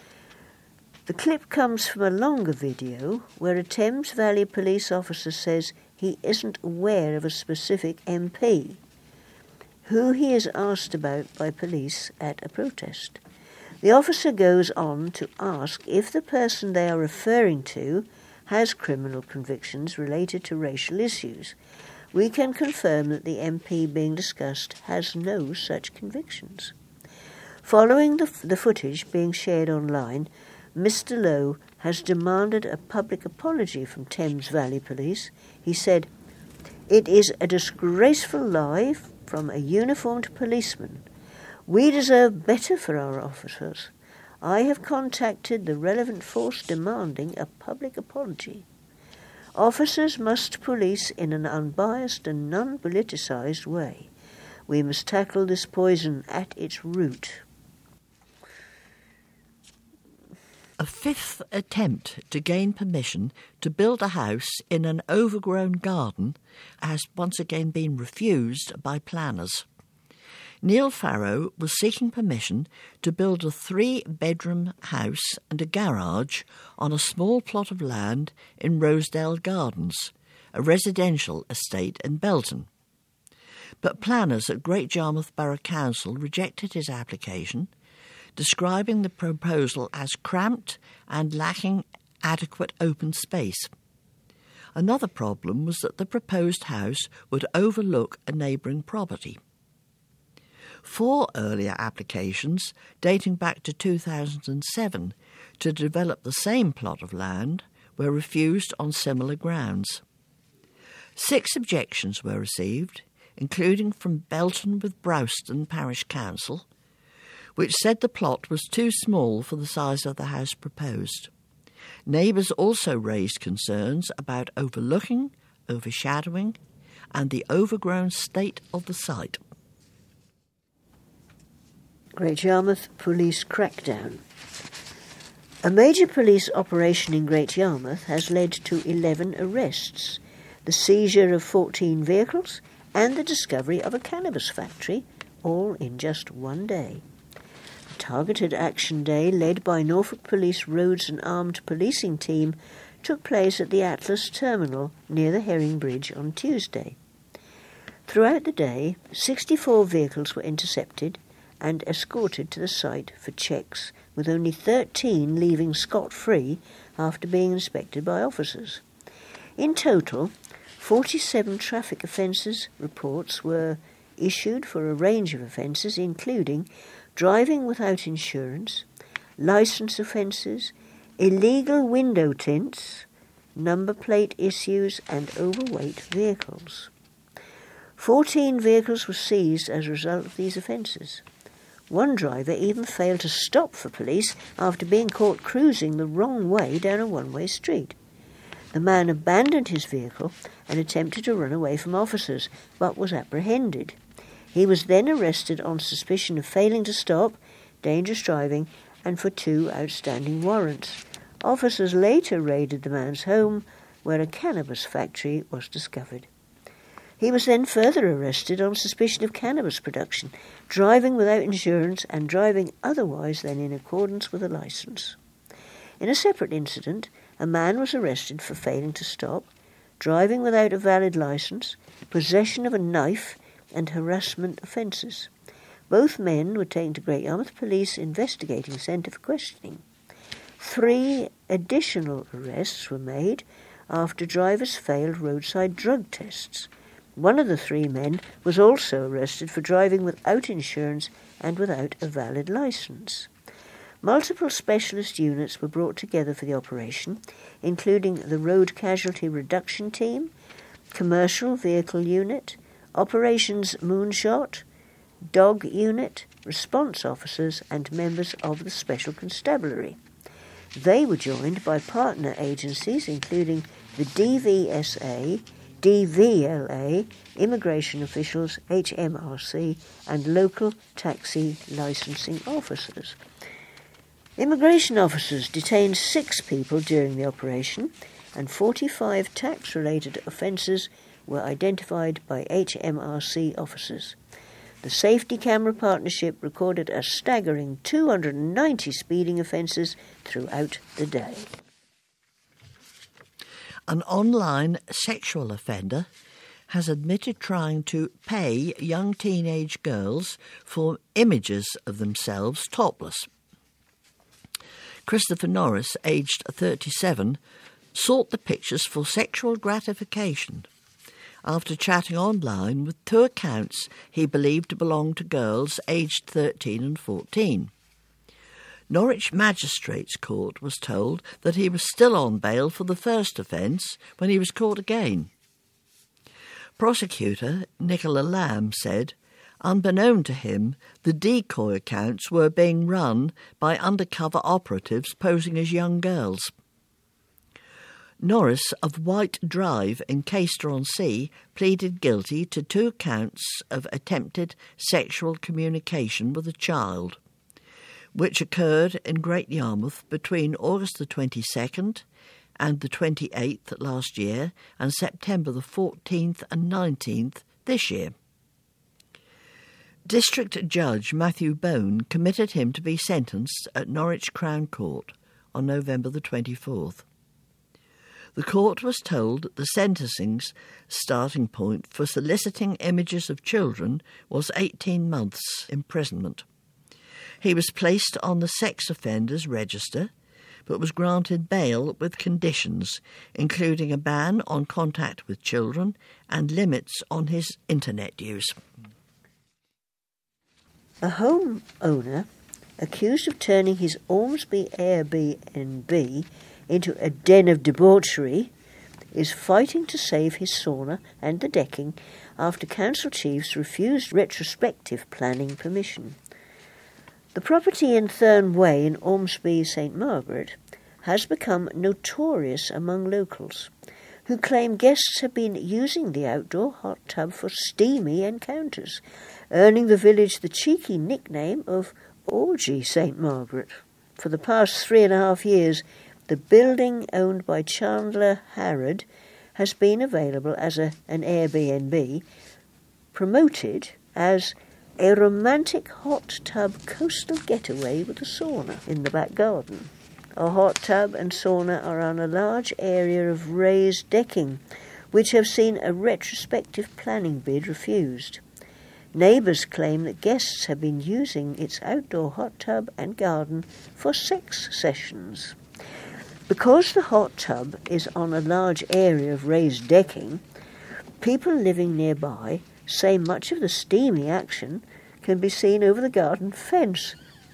The clip comes from a longer video where a Thames Valley police officer says he isn't aware of a specific M P, who he is asked about by police at a protest. The officer goes on to ask if the person they are referring to has criminal convictions related to racial issues. We can confirm that the M P being discussed has no such convictions. Following the, the footage being shared online, Mister Lowe has demanded a public apology from Thames Valley Police. He said, "It is a disgraceful lie from a uniformed policeman. We deserve better for our officers. I have contacted the relevant force demanding a public apology. Officers must police in an unbiased and non-politicised way. We must tackle this poison at its root."
A fifth attempt to gain permission to build a house in an overgrown garden has once again been refused by planners. Neil Farrow was seeking permission to build a three-bedroom house and a garage on a small plot of land in Rosedale Gardens, a residential estate in Belton. But planners at Great Yarmouth Borough Council rejected his application, describing the proposal as cramped and lacking adequate open space. Another problem was that the proposed house would overlook a neighbouring property. Four earlier applications, dating back to two thousand seven, to develop the same plot of land were refused on similar grounds. Six objections were received, including from Belton with Browston Parish Council, which said the plot was too small for the size of the house proposed. Neighbours also raised concerns about overlooking, overshadowing, and the overgrown state of the site.
Great Yarmouth Police Crackdown. A major police operation in Great Yarmouth has led to eleven arrests, the seizure of fourteen vehicles, and the discovery of a cannabis factory, all in just one day. A targeted action day led by Norfolk Police Roads and Armed Policing Team took place at the Atlas Terminal near the Herring Bridge on Tuesday. Throughout the day, sixty-four vehicles were intercepted and escorted to the site for checks, with only thirteen leaving scot-free after being inspected by officers. In total, forty-seven traffic offences reports were issued for a range of offences, including driving without insurance, licence offences, illegal window tints, number plate issues, and overweight vehicles. Fourteen vehicles were seized as a result of these offences. One driver even failed to stop for police after being caught cruising the wrong way down a one-way street. The man abandoned his vehicle and attempted to run away from officers, but was apprehended. He was then arrested on suspicion of failing to stop, dangerous driving, and for two outstanding warrants. Officers later raided the man's home, where a cannabis factory was discovered. He was then further arrested on suspicion of cannabis production, driving without insurance, and driving otherwise than in accordance with a licence. In a separate incident, a man was arrested for failing to stop, driving without a valid licence, possession of a knife, and harassment offences. Both men were taken to Great Yarmouth Police Investigating Centre for questioning. Three additional arrests were made after drivers failed roadside drug tests. One of the three men was also arrested for driving without insurance and without a valid licence. Multiple specialist units were brought together for the operation, including the Road Casualty Reduction Team, Commercial Vehicle Unit, Operations Moonshot, Dog Unit, Response Officers, and members of the Special Constabulary. They were joined by partner agencies including the D V S A, D V L A, immigration officials, H M R C, and local taxi licensing officers. Immigration officers detained six people during the operation, and forty-five tax-related offences were identified by H M R C officers. The Safety Camera Partnership recorded a staggering two hundred ninety speeding offences throughout the day.
An online sexual offender has admitted trying to pay young teenage girls for images of themselves topless. Christopher Norris, aged thirty-seven, sought the pictures for sexual gratification after chatting online with two accounts he believed to belong to girls aged thirteen and fourteen. Norwich Magistrates Court was told that he was still on bail for the first offence when he was caught again. Prosecutor Nicola Lamb said, unbeknown to him, the decoy accounts were being run by undercover operatives posing as young girls. Norris of White Drive in Caister-on-Sea pleaded guilty to two counts of attempted sexual communication with a child, which occurred in Great Yarmouth between August the twenty-second and the twenty-eighth last year and September the fourteenth and nineteenth this year. District Judge Matthew Bone committed him to be sentenced at Norwich Crown Court on November the twenty-fourth. The court was told that the sentencing's starting point for soliciting images of children was eighteen months' imprisonment. He was placed on the sex offenders register, but was granted bail with conditions, including a ban on contact with children and limits on his internet use.
A home owner accused of turning his Ormsby Airbnb into a den of debauchery is fighting to save his sauna and the decking after council chiefs refused retrospective planning permission. The property in Thurn Way in Ormsby, Saint Margaret, has become notorious among locals, who claim guests have been using the outdoor hot tub for steamy encounters, earning the village the cheeky nickname of Orgy Saint Margaret. For the past three and a half years, the building owned by Chandler Harrod has been available as a, an Airbnb, promoted as a romantic hot tub coastal getaway with a sauna in the back garden. A hot tub and sauna are on a large area of raised decking, which have seen a retrospective planning bid refused. Neighbours claim that guests have been using its outdoor hot tub and garden for sex sessions. Because the hot tub is on a large area of raised decking, people living nearby say much of the steamy action can be seen over the garden fence,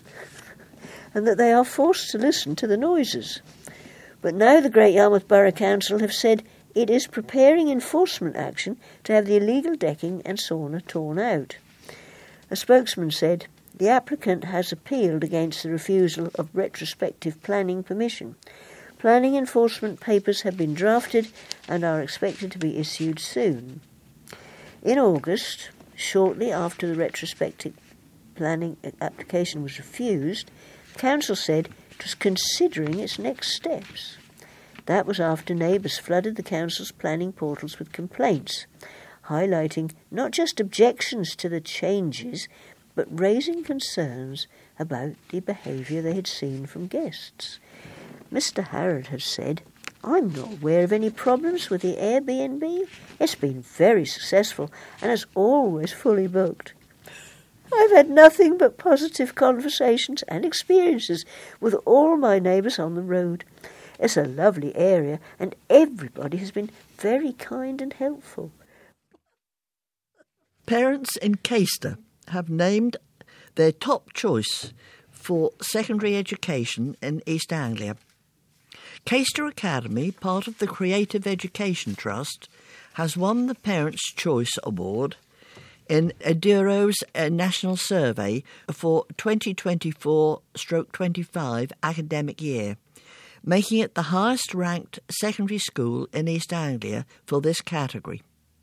and that they are forced to listen to the noises. But now the Great Yarmouth Borough Council have said it is preparing enforcement action to have the illegal decking and sauna torn out. A spokesman said the applicant has appealed against the refusal of retrospective planning permission. Planning enforcement papers have been drafted and are expected to be issued soon. In August, shortly after the retrospective planning application was refused, the council said it was considering its next steps. That was after neighbours flooded the council's planning portals with complaints, highlighting not just objections to the changes, but raising concerns about the behaviour they had seen from guests. Mister Harrod has said, "I'm not aware of any problems with the Airbnb. It's been very successful and is always fully booked. I've had nothing but positive conversations and experiences with all my neighbours on the road. It's a lovely area and everybody has been very kind and helpful."
Parents in Caister have named their top choice for secondary education in East Anglia. Caister Academy, part of the Creative Education Trust, has won the Parents' Choice Award in Eduro's uh, National Survey for twenty twenty-four twenty-five academic year, making it the highest-ranked secondary school in East Anglia for this category.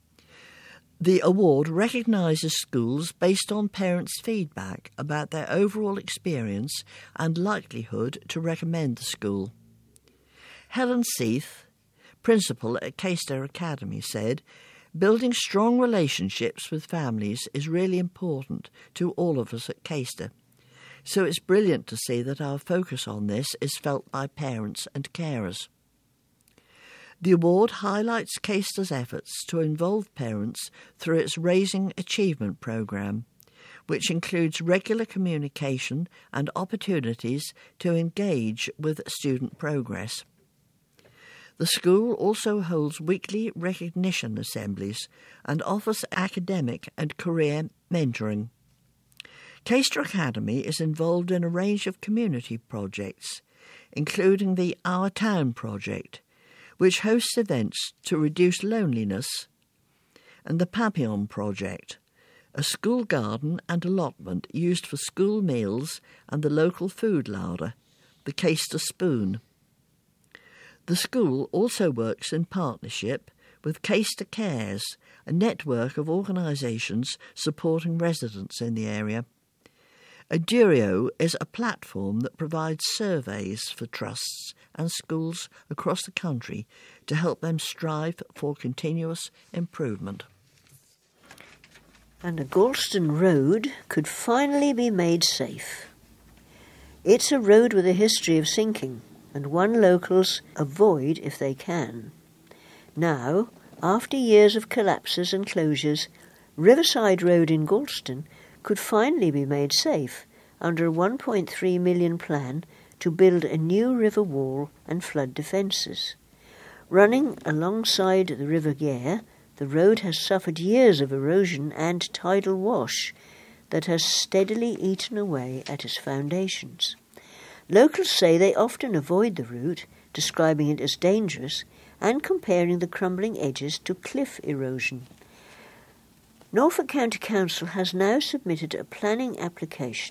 The award recognises schools based on parents' feedback about their overall experience and likelihood to recommend the school. Helen Seath, principal at Caister Academy, said, "Building strong relationships with families is really important to all of us at Caister. So it's brilliant to see that our focus on this is felt by parents and carers." The award highlights Caister's efforts to involve parents through its Raising Achievement programme, which includes regular communication and opportunities to engage with student progress. The school also holds weekly recognition assemblies and offers academic and career mentoring. Caister Academy is involved in a range of community projects, including the Our Town project, which hosts events to reduce loneliness, and the Papillon project, a school garden and allotment used for school meals and the local food larder, the Caister Spoon. The school also works in partnership with Caister Cares, a network of organisations supporting residents in the area. Eduro is a platform that provides surveys for trusts and schools across the country to help them strive for continuous improvement.
And a Galston road could finally be made safe. It's a road with a history of sinking, and one locals avoid if they can. Now, after years of collapses and closures, Riverside Road in Galston could finally be made safe under a one point three million plan to build a new river wall and flood defences. Running alongside the River Gare, the road has suffered years of erosion and tidal wash that has steadily eaten away at its foundations. Locals say they often avoid the route, describing it as dangerous and comparing the crumbling edges to cliff erosion. Norfolk County Council has now submitted a planning application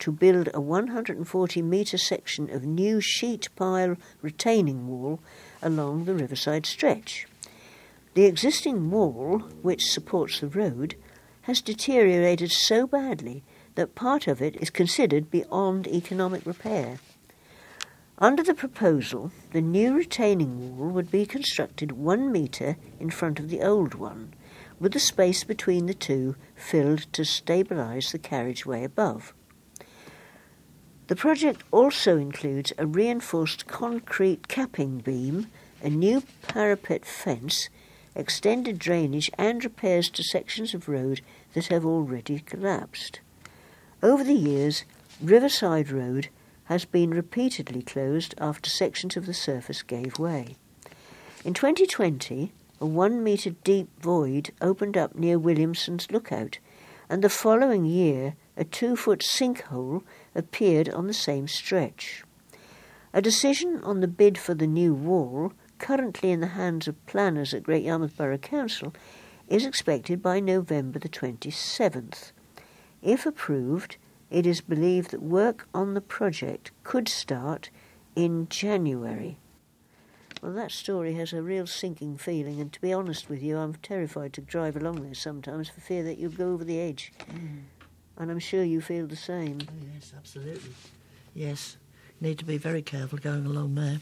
to build a one hundred forty metre section of new sheet pile retaining wall along the riverside stretch. The existing wall, which supports the road, has deteriorated so badly that part of it is considered beyond economic repair. Under the proposal, the new retaining wall would be constructed one metre in front of the old one, with the space between the two filled to stabilise the carriageway above. The project also includes a reinforced concrete capping beam, a new parapet fence, extended drainage and repairs to sections of road that have already collapsed. Over the years, Riverside Road has been repeatedly closed after sections of the surface gave way. In twenty twenty, a one-metre deep void opened up near Williamson's Lookout, and the following year a two-foot sinkhole appeared on the same stretch. A decision on the bid for the new wall, currently in the hands of planners at Great Yarmouth Borough Council, is expected by November the twenty-seventh. If approved, it is believed that work on the project could start in January. Well, that story has a real sinking feeling, and to be honest with you, I'm terrified to drive along there sometimes for fear that you'll go over the edge. Mm. And I'm sure you feel the same.
Oh, yes, absolutely. Yes, need to be very careful going along there.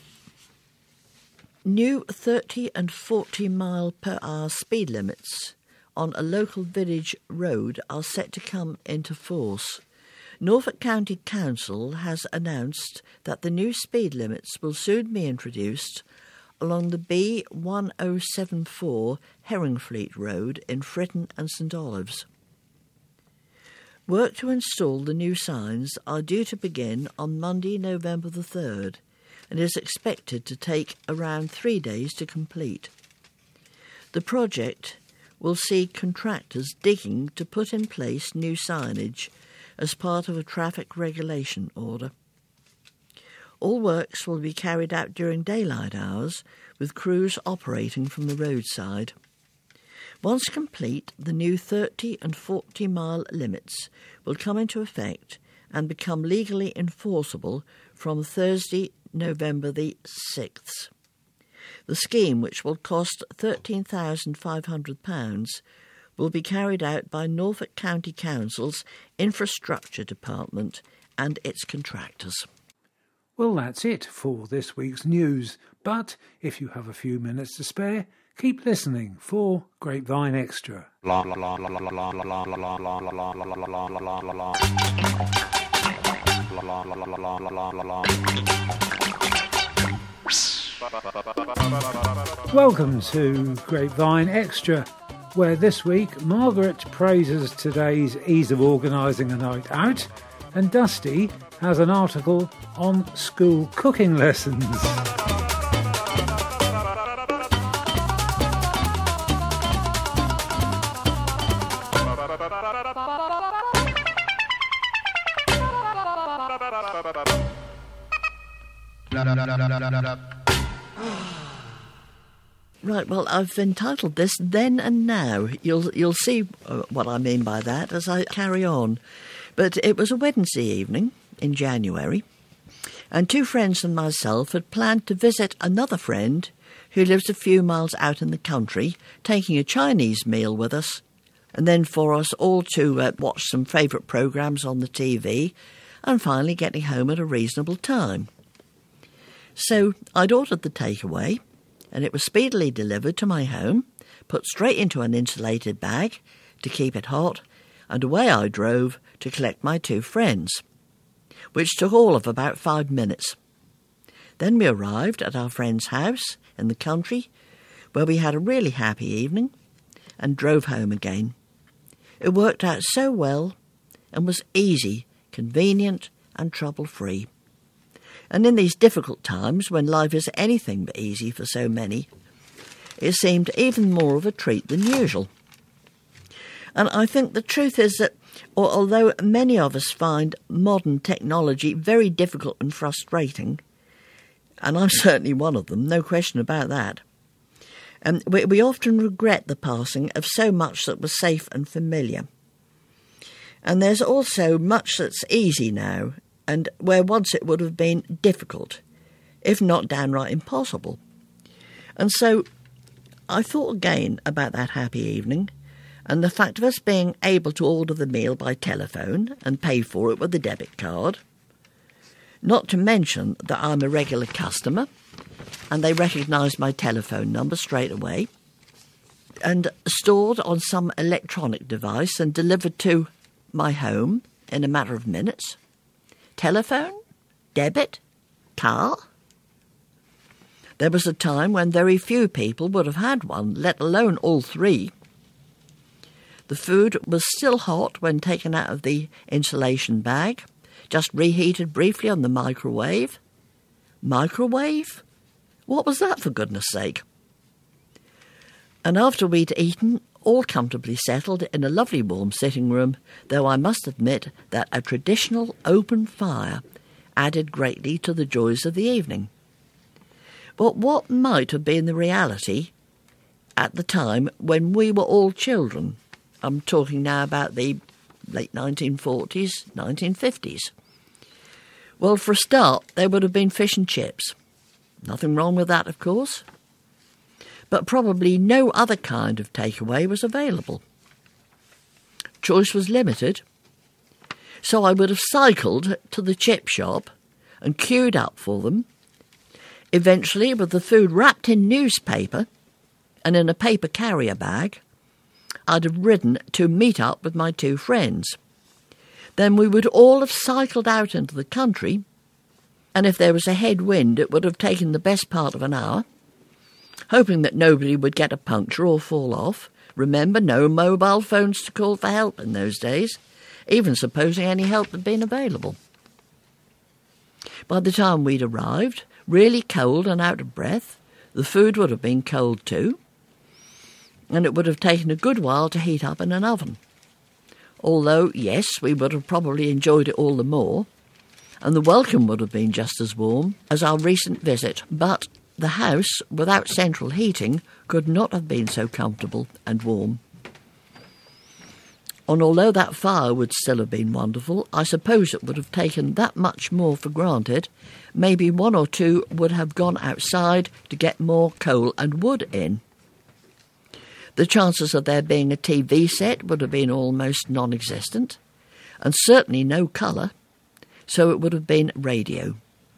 New thirty and forty mile per hour speed limits on a local village road are set to come into force. Norfolk County Council has announced that the new speed limits will soon be introduced along the B one oh seven four Herringfleet Road in Fritton and St Olives. Work to install the new signs are due to begin on Monday, November the third, and is expected to take around three days to complete. The project will see contractors digging to put in place new signage as part of a traffic regulation order. All works will be carried out during daylight hours, with crews operating from the roadside. Once complete, the new thirty and forty mile limits will come into effect and become legally enforceable from Thursday, November the sixth. The scheme, which will cost thirteen thousand five hundred pounds, will be carried out by Norfolk County Council's Infrastructure Department and its contractors.
Well, that's it for this week's news, but if you have a few minutes to spare, keep listening for Grapevine Extra. Welcome to Grapevine Extra, where this week Margaret praises today's ease of organising a night out, and Dusty has an article on school cooking lessons.
Right, well, I've entitled this Then and Now. You'll you'll see uh, what I mean by that as I carry on. But it was a Wednesday evening in January, and two friends and myself had planned to visit another friend who lives a few miles out in the country, taking a Chinese meal with us, and then for us all to uh, watch some favourite programmes on the T V, and finally getting home at a reasonable time. So I'd ordered the takeaway, and it was speedily delivered to my home, put straight into an insulated bag to keep it hot, and away I drove to collect my two friends, which took all of about five minutes. Then we arrived at our friend's house in the country, where we had a really happy evening, and drove home again. It worked out so well and was easy, convenient and trouble-free. And in these difficult times, when life is anything but easy for so many, it seemed even more of a treat than usual. And I think the truth is that, although many of us find modern technology very difficult and frustrating, and I'm certainly one of them, no question about that, um, we, we often regret the passing of so much that was safe and familiar. And there's also much that's easy now, and where once it would have been difficult, if not downright impossible. And so I thought again about that happy evening, and the fact of us being able to order the meal by telephone and pay for it with a debit card. Not to mention that I'm a regular customer, and they recognised my telephone number straight away, and stored on some electronic device and delivered to my home in a matter of minutes. Telephone, debit, car. There was a time when very few people would have had one, let alone all three. The food was still hot when taken out of the insulation bag, just reheated briefly on the microwave. Microwave? What was that, for goodness sake? And after we'd eaten, all comfortably settled in a lovely warm sitting room, though I must admit that a traditional open fire added greatly to the joys of the evening. But what might have been the reality at the time when we were all children? I'm talking now about the late nineteen forties, nineteen fifties. Well, for a start, there would have been fish and chips. Nothing wrong with that, of course. But probably no other kind of takeaway was available. Choice was limited, so I would have cycled to the chip shop and queued up for them. Eventually, with the food wrapped in newspaper and in a paper carrier bag, I'd have ridden to meet up with my two friends. Then we would all have cycled out into the country, and if there was a headwind, it would have taken the best part of an hour, hoping that nobody would get a puncture or fall off. Remember, no mobile phones to call for help in those days, even supposing any help had been available. By the time we'd arrived, really cold and out of breath, the food would have been cold too, and it would have taken a good while to heat up in an oven. Although, yes, we would have probably enjoyed it all the more, and the welcome would have been just as warm as our recent visit, but the house, without central heating, could not have been so comfortable and warm. And although that fire would still have been wonderful, I suppose it would have taken that much more for granted. Maybe one or two would have gone outside to get more coal and wood in. The chances of there being a T V set would have been almost non-existent, and certainly no colour, so it would have been radio.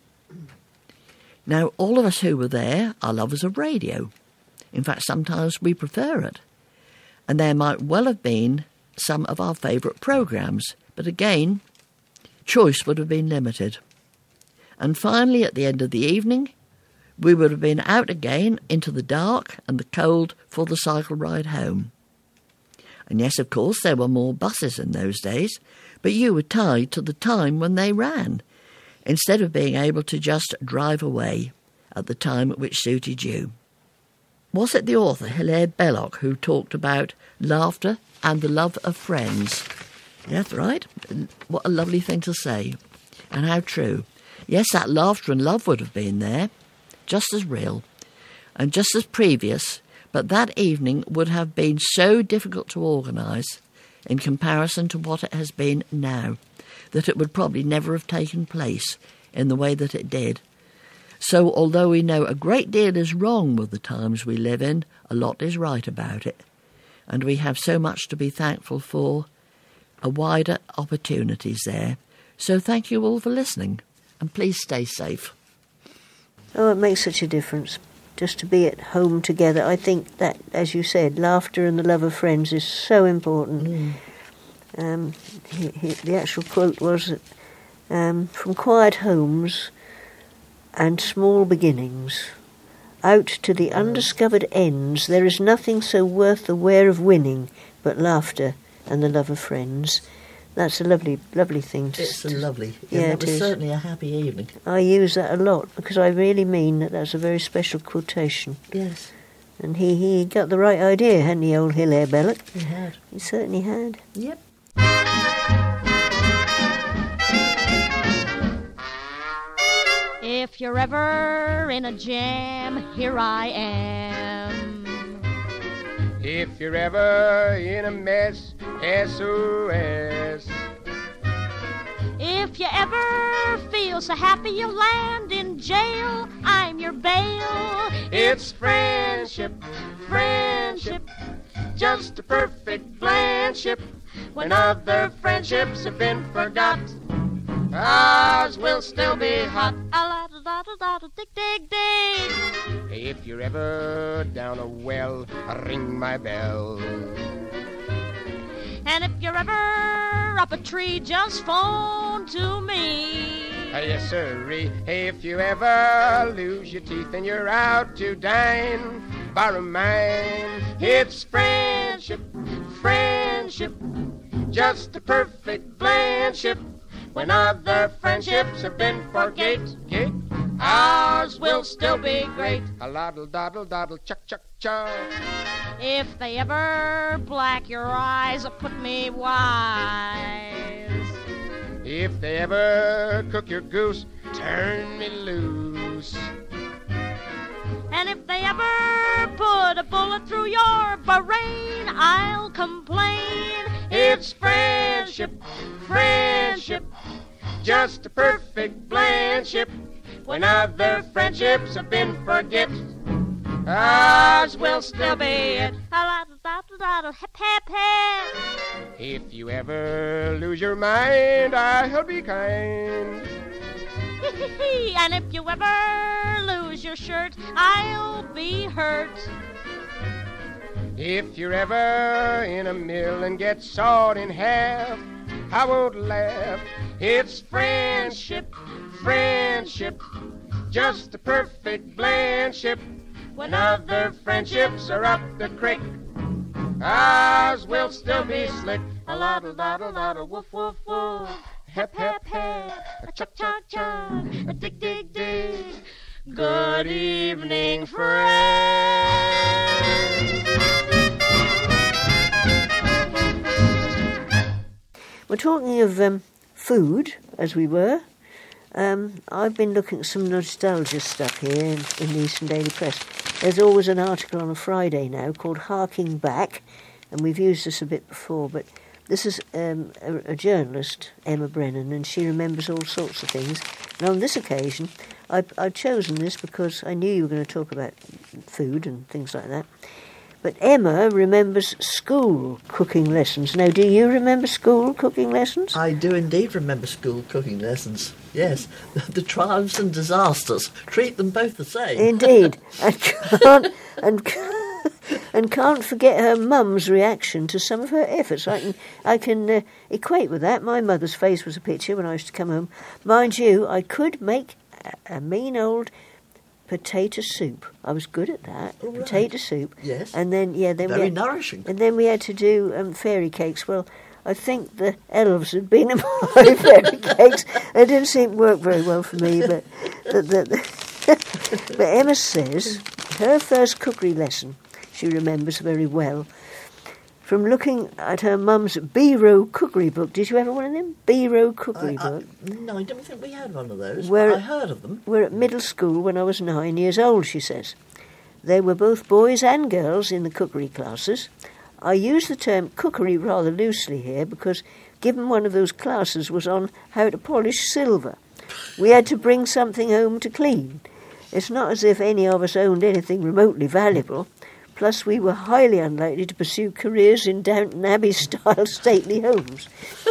Now, all of us who were there are lovers of radio. In fact, sometimes we prefer it. And there might well have been some of our favourite programmes, but again, choice would have been limited. And finally, at the end of the evening, we would have been out again into the dark and the cold for the cycle ride home. And yes, of course, there were more buses in those days, but you were tied to the time when they ran, instead of being able to just drive away at the time which suited you. Was it the author Hilaire Belloc who talked about laughter and the love of friends? That's right. What a lovely thing to say. And how true. Yes, that laughter and love would have been there, just as real and just as previous, but that evening would have been so difficult to organise in comparison to what it has been now, that it would probably never have taken place in the way that it did. So although we know a great deal is wrong with the times we live in, a lot is right about it. And we have so much to be thankful for, a wider opportunities there. So thank you all for listening, and please stay safe.
Oh, it makes such a difference, just to be at home together. I think that, as you said, laughter and the love of friends is so important. Mm. Um, he, he, the actual quote was that um, from quiet homes and small beginnings, out to the undiscovered ends, there is nothing so worth the wear of winning but laughter and the love of friends. That's a lovely, lovely thing to...
It's a lovely...
Yeah,
yeah,
it
it was
is.
certainly a happy evening.
I use that a lot because I really mean that that's a very special quotation.
Yes.
And he, he got the right idea, hadn't he, old Hilaire Belloc?
He had.
He certainly had.
Yep.
If you're ever in a jam, here I am.
If you're ever in a mess, S O S.
If you ever feel so happy you'll land in jail, I'm your bail.
It's friendship, friendship, just a perfect friendship. When other friendships have been forgot, ours will still be hot.
A-la-da-da-da-da, dig, dig, dig.
If you're ever down a well, ring my bell.
And if you're ever up a tree, just phone to me.
Yes, sirree. If you ever lose your teeth and you're out to dine, borrow mine. It's friendship, friendship, just a perfect friendship. When other friendships have been forget, get, ours will still be great. A loddle, doddle, doddle, chuck, chuck, chuck.
If they ever black your eyes or put me wise.
If they ever cook your goose, turn me loose.
And if they ever put a bullet through your brain, I'll complain.
It's friendship, friendship, just a perfect friendship. When other friendships have been forget, ours will still be it.
Hip, hip, hip.
If you ever lose your mind, I'll be kind.
And if you ever lose your shirt, I'll be hurt.
If you're ever in a mill and get sawed in half, I won't laugh. It's friendship, friendship, just a perfect friendship. When other friendships are up the creek, ours will still be slick. A loddle, doddle, doddle, woof, woof, woof. Hep, hep, hep. A chuck, chuck, chuck. A dig, dig, dig. Good evening, friends.
We're talking of um, food, as we were. Um, I've been looking at some nostalgia stuff here in, in the Eastern Daily Press. There's always an article on a Friday now called Harking Back, and we've used this a bit before, but this is um, a, a journalist, Emma Brennan, and she remembers all sorts of things. And on this occasion, I, I've chosen this because I knew you were going to talk about food and things like that. But Emma remembers school cooking lessons. Now, do you remember school cooking lessons?
I do indeed remember school cooking lessons, yes. The triumphs and disasters, treat them both the same.
Indeed. and, can't, and, and can't forget her mum's reaction to some of her efforts. I can, I can uh, equate with that. My mother's face was a picture when I used to come home. Mind you, I could make a, a mean old potato soup. I was good at that.
Oh, right.
Potato soup.
Yes.
And then, yeah, then
Very
we had,
nourishing.
And then we had to do um, fairy cakes. Well, I think the elves had been in my fairy cakes. They didn't seem to work very well for me, but the, the, the but Emma says her first cookery lesson she remembers very well from looking at her mum's B-Row cookery book. Did you ever one of them? B-Row cookery
I, I,
book?
no, I don't think we had one of those.
Where-
I heard of them.
We're at middle school when I was nine years old, she says. They were both boys and girls in the cookery classes. I use the term cookery rather loosely here because given one of those classes was on how to polish silver. We had to bring something home to clean. It's not as if any of us owned anything remotely valuable. Plus, we were highly unlikely to pursue careers in Downton Abbey-style stately homes.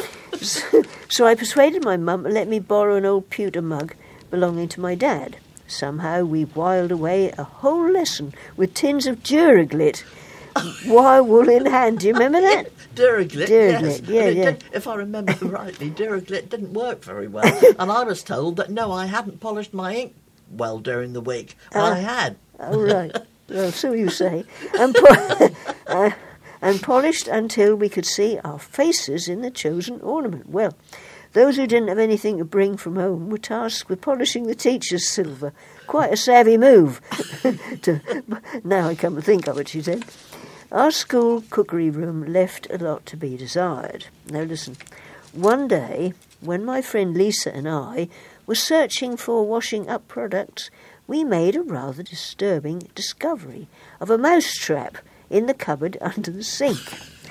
So, so I persuaded my mum to let me borrow an old pewter mug belonging to my dad. Somehow we whiled away a whole lesson with tins of Duraglit, wire wool in hand. Do you remember that?
Duraglit,
Duraglit,
yes.
yeah,
And it
yeah.
did- if I remember rightly, Duraglit didn't work very well. And I was told that, no, I hadn't polished my ink well during the week. But
Ah.
I had.
Oh, right. Well, so you say. And, po- uh, and polished until we could see our faces in the chosen ornament. Well, those who didn't have anything to bring from home were tasked with polishing the teacher's silver. Quite a savvy move. to, now I come to think of it, she said. Our school cookery room left a lot to be desired. Now listen, one day when my friend Lisa and I were searching for washing up products, we made a rather disturbing discovery of a mousetrap in the cupboard under the sink.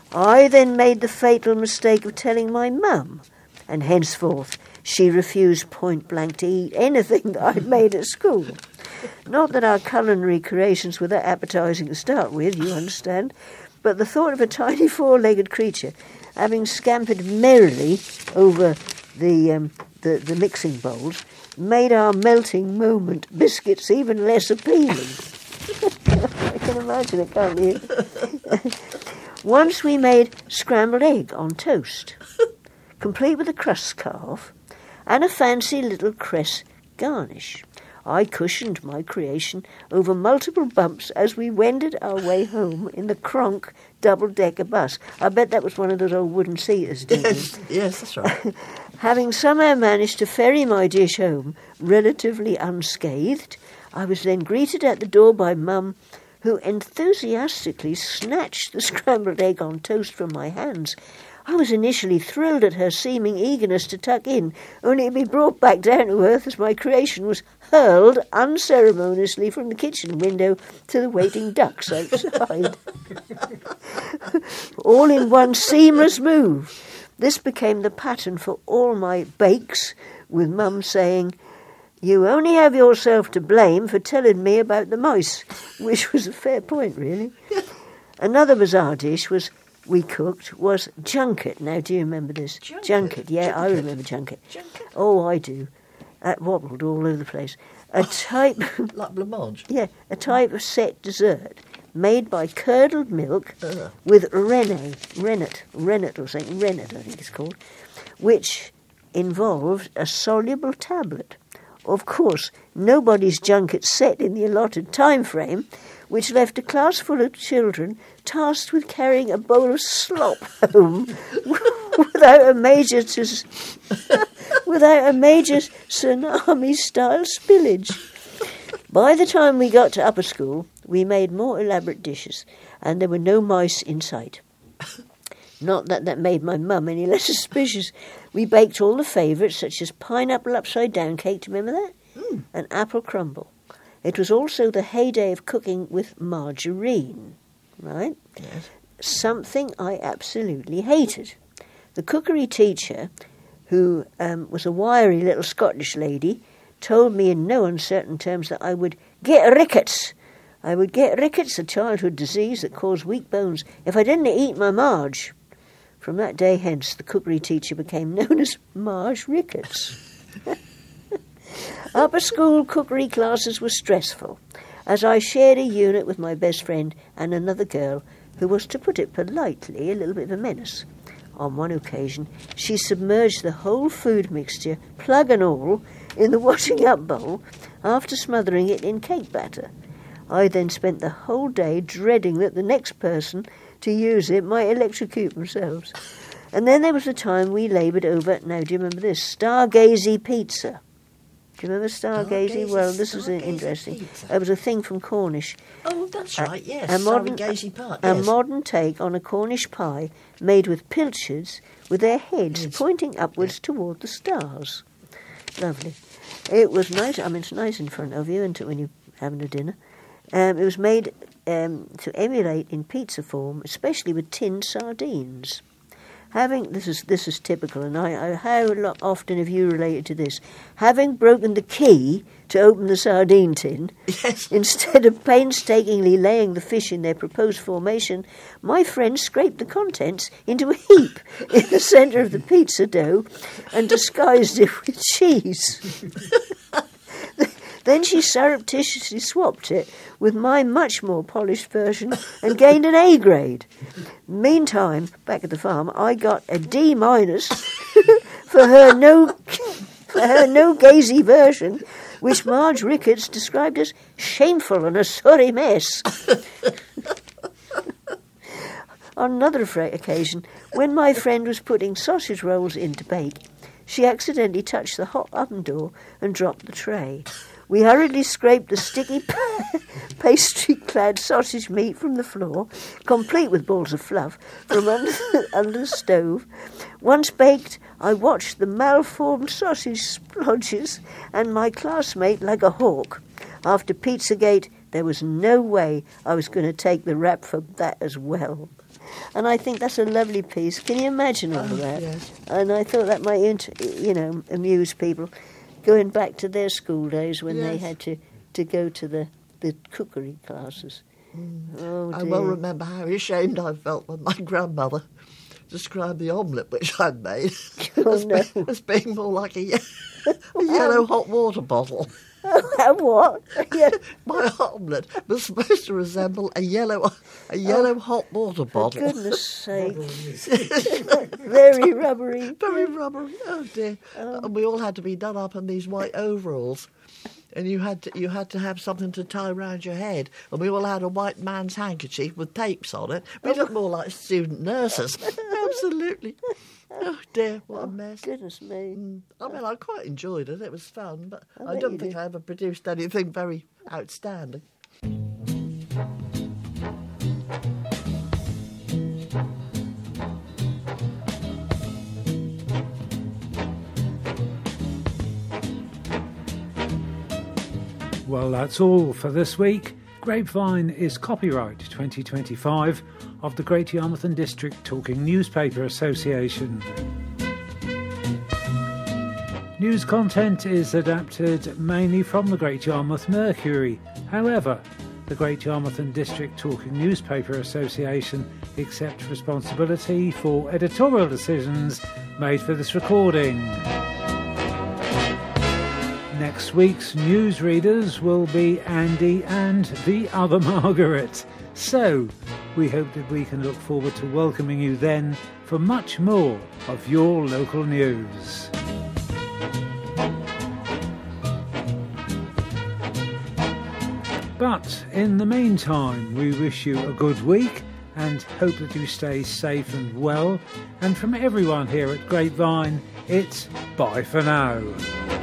I then made the fatal mistake of telling my mum, and henceforth she refused point-blank to eat anything that I'd made at school. Not that our culinary creations were that appetising to start with, you understand, but the thought of a tiny four-legged creature having scampered merrily over the, um, the, the mixing bowls made our melting moment biscuits even less appealing. I can imagine it, can't you? Once we made scrambled egg on toast, complete with a crust scarf and a fancy little cress garnish. I cushioned my creation over multiple bumps as we wended our way home in the Kronk double-decker bus. I bet that was one of those old wooden seaters, didn't
Yes,
it?
yes, that's right.
Having somehow managed to ferry my dish home relatively unscathed, I was then greeted at the door by Mum, who enthusiastically snatched the scrambled egg on toast from my hands. I was initially thrilled at her seeming eagerness to tuck in, only to be brought back down to earth as my creation was hurled unceremoniously from the kitchen window to the waiting ducks outside. All in one seamless move. This became the pattern for all my bakes, with Mum saying, "You only have yourself to blame for telling me about the mice," which was a fair point, really. Another bizarre dish was we cooked was junket. Now, do you remember this?
Junket?
Junket, yeah,
Junket.
I remember junket.
Junket?
Oh, I do. That wobbled all over the place. A type,
Like blancmange.
yeah, a type of set dessert made by curdled milk
Uh.
with rennet, rennet, rennet or something, rennet I think it's called, which involved a soluble tablet. Of course, nobody's junket set in the allotted time frame, which left a class full of children tasked with carrying a bowl of slop home without a major ts- without a major tsunami-style spillage. By the time we got to upper school, we made more elaborate dishes, and there were no mice in sight. Not that that made my mum any less suspicious. We baked all the favourites, such as pineapple upside-down cake, do you remember that?
Mm.
And apple crumble. It was also the heyday of cooking with margarine, right?
Yes.
Something I absolutely hated. The cookery teacher, who um, was a wiry little Scottish lady, told me in no uncertain terms that I would get rickets. I would get rickets, a childhood disease that caused weak bones, if I didn't eat my Marge. From that day hence, the cookery teacher became known as Marge Ricketts. Upper school cookery classes were stressful, as I shared a unit with my best friend and another girl who was, to put it politely, a little bit of a menace. On one occasion, she submerged the whole food mixture, plug and all, in the washing-up bowl after smothering it in cake batter. I then spent the whole day dreading that the next person to use it might electrocute themselves. And then there was the time we laboured over, now do you remember this, Stargazy pizza. Do you remember Stargazy?
Stargazy,
Well, this was
Stargazy
interesting.
pizza.
It was a thing from Cornish.
Oh, that's
A-
right, yes.
a modern-
Stargazy Park,
A
yes.
modern take on a Cornish pie made with pilchards with their heads
Yes.
pointing upwards toward the stars. Lovely. It was nice. I mean, it's nice in front of you and to, when you're having a dinner. Um, it was made um, to emulate in pizza form, especially with tinned sardines. Having this is this is typical, and I, I how lo- often have you related to this? Having broken the key to open the sardine tin,
Yes.
instead of painstakingly laying the fish in their proposed formation, my friend scraped the contents into a heap in the centre of the pizza dough and disguised it with cheese. Then she surreptitiously swapped it with my much more polished version and gained an A grade. Meantime, back at the farm, I got a D minus for her no for her no gazy version, which Marge Ricketts described as shameful and a sorry mess. On another fra- occasion, when my friend was putting sausage rolls in to bake, she accidentally touched the hot oven door and dropped the tray. We hurriedly scraped the sticky pastry-clad sausage meat from the floor, complete with balls of fluff, from under, under the stove. Once baked, I watched the malformed sausage splodges and my classmate like a hawk. After Pizzagate, there was no way I was going to take the rap for that as well. And I think that's a lovely piece. Can you imagine all
Oh,
that?
yes.
And I thought that might, int- you know, amuse people, going back to their school days when they
Yes.
had to, to go to the, the cookery classes. Oh,
I
dear.
well remember how ashamed I felt when my grandmother described the omelette which I'd made
Oh,
as,
no.
be- as being more like a, ye- a yellow hot water bottle.
Oh, what? Yeah.
My omelette was supposed to resemble a yellow a yellow hot water
For
bottle.
goodness sake. Very rubbery.
Very rubbery. Oh dear! And we all had to be done up in these white overalls, and you had to you had to have something to tie round your head, and we all had a white man's handkerchief with tapes on it. We looked more like student nurses. Absolutely. Oh dear, what a mess.
Goodness me.
Mm. I mean, I quite enjoyed it. It was fun, but
I
I
bet
don't
you
think
did.
I ever produced anything very outstanding.
Well, that's all for this week. Grapevine is copyright twenty twenty-five of the Great Yarmouth and District Talking Newspaper Association. News content is adapted mainly from the Great Yarmouth Mercury. However, the Great Yarmouth and District Talking Newspaper Association accepts responsibility for editorial decisions made for this recording. Next week's newsreaders will be Andy and the other Margaret. So, we hope that we can look forward to welcoming you then for much more of your local news. But in the meantime, we wish you a good week and hope that you stay safe and well. And from everyone here at Grapevine, it's bye for now.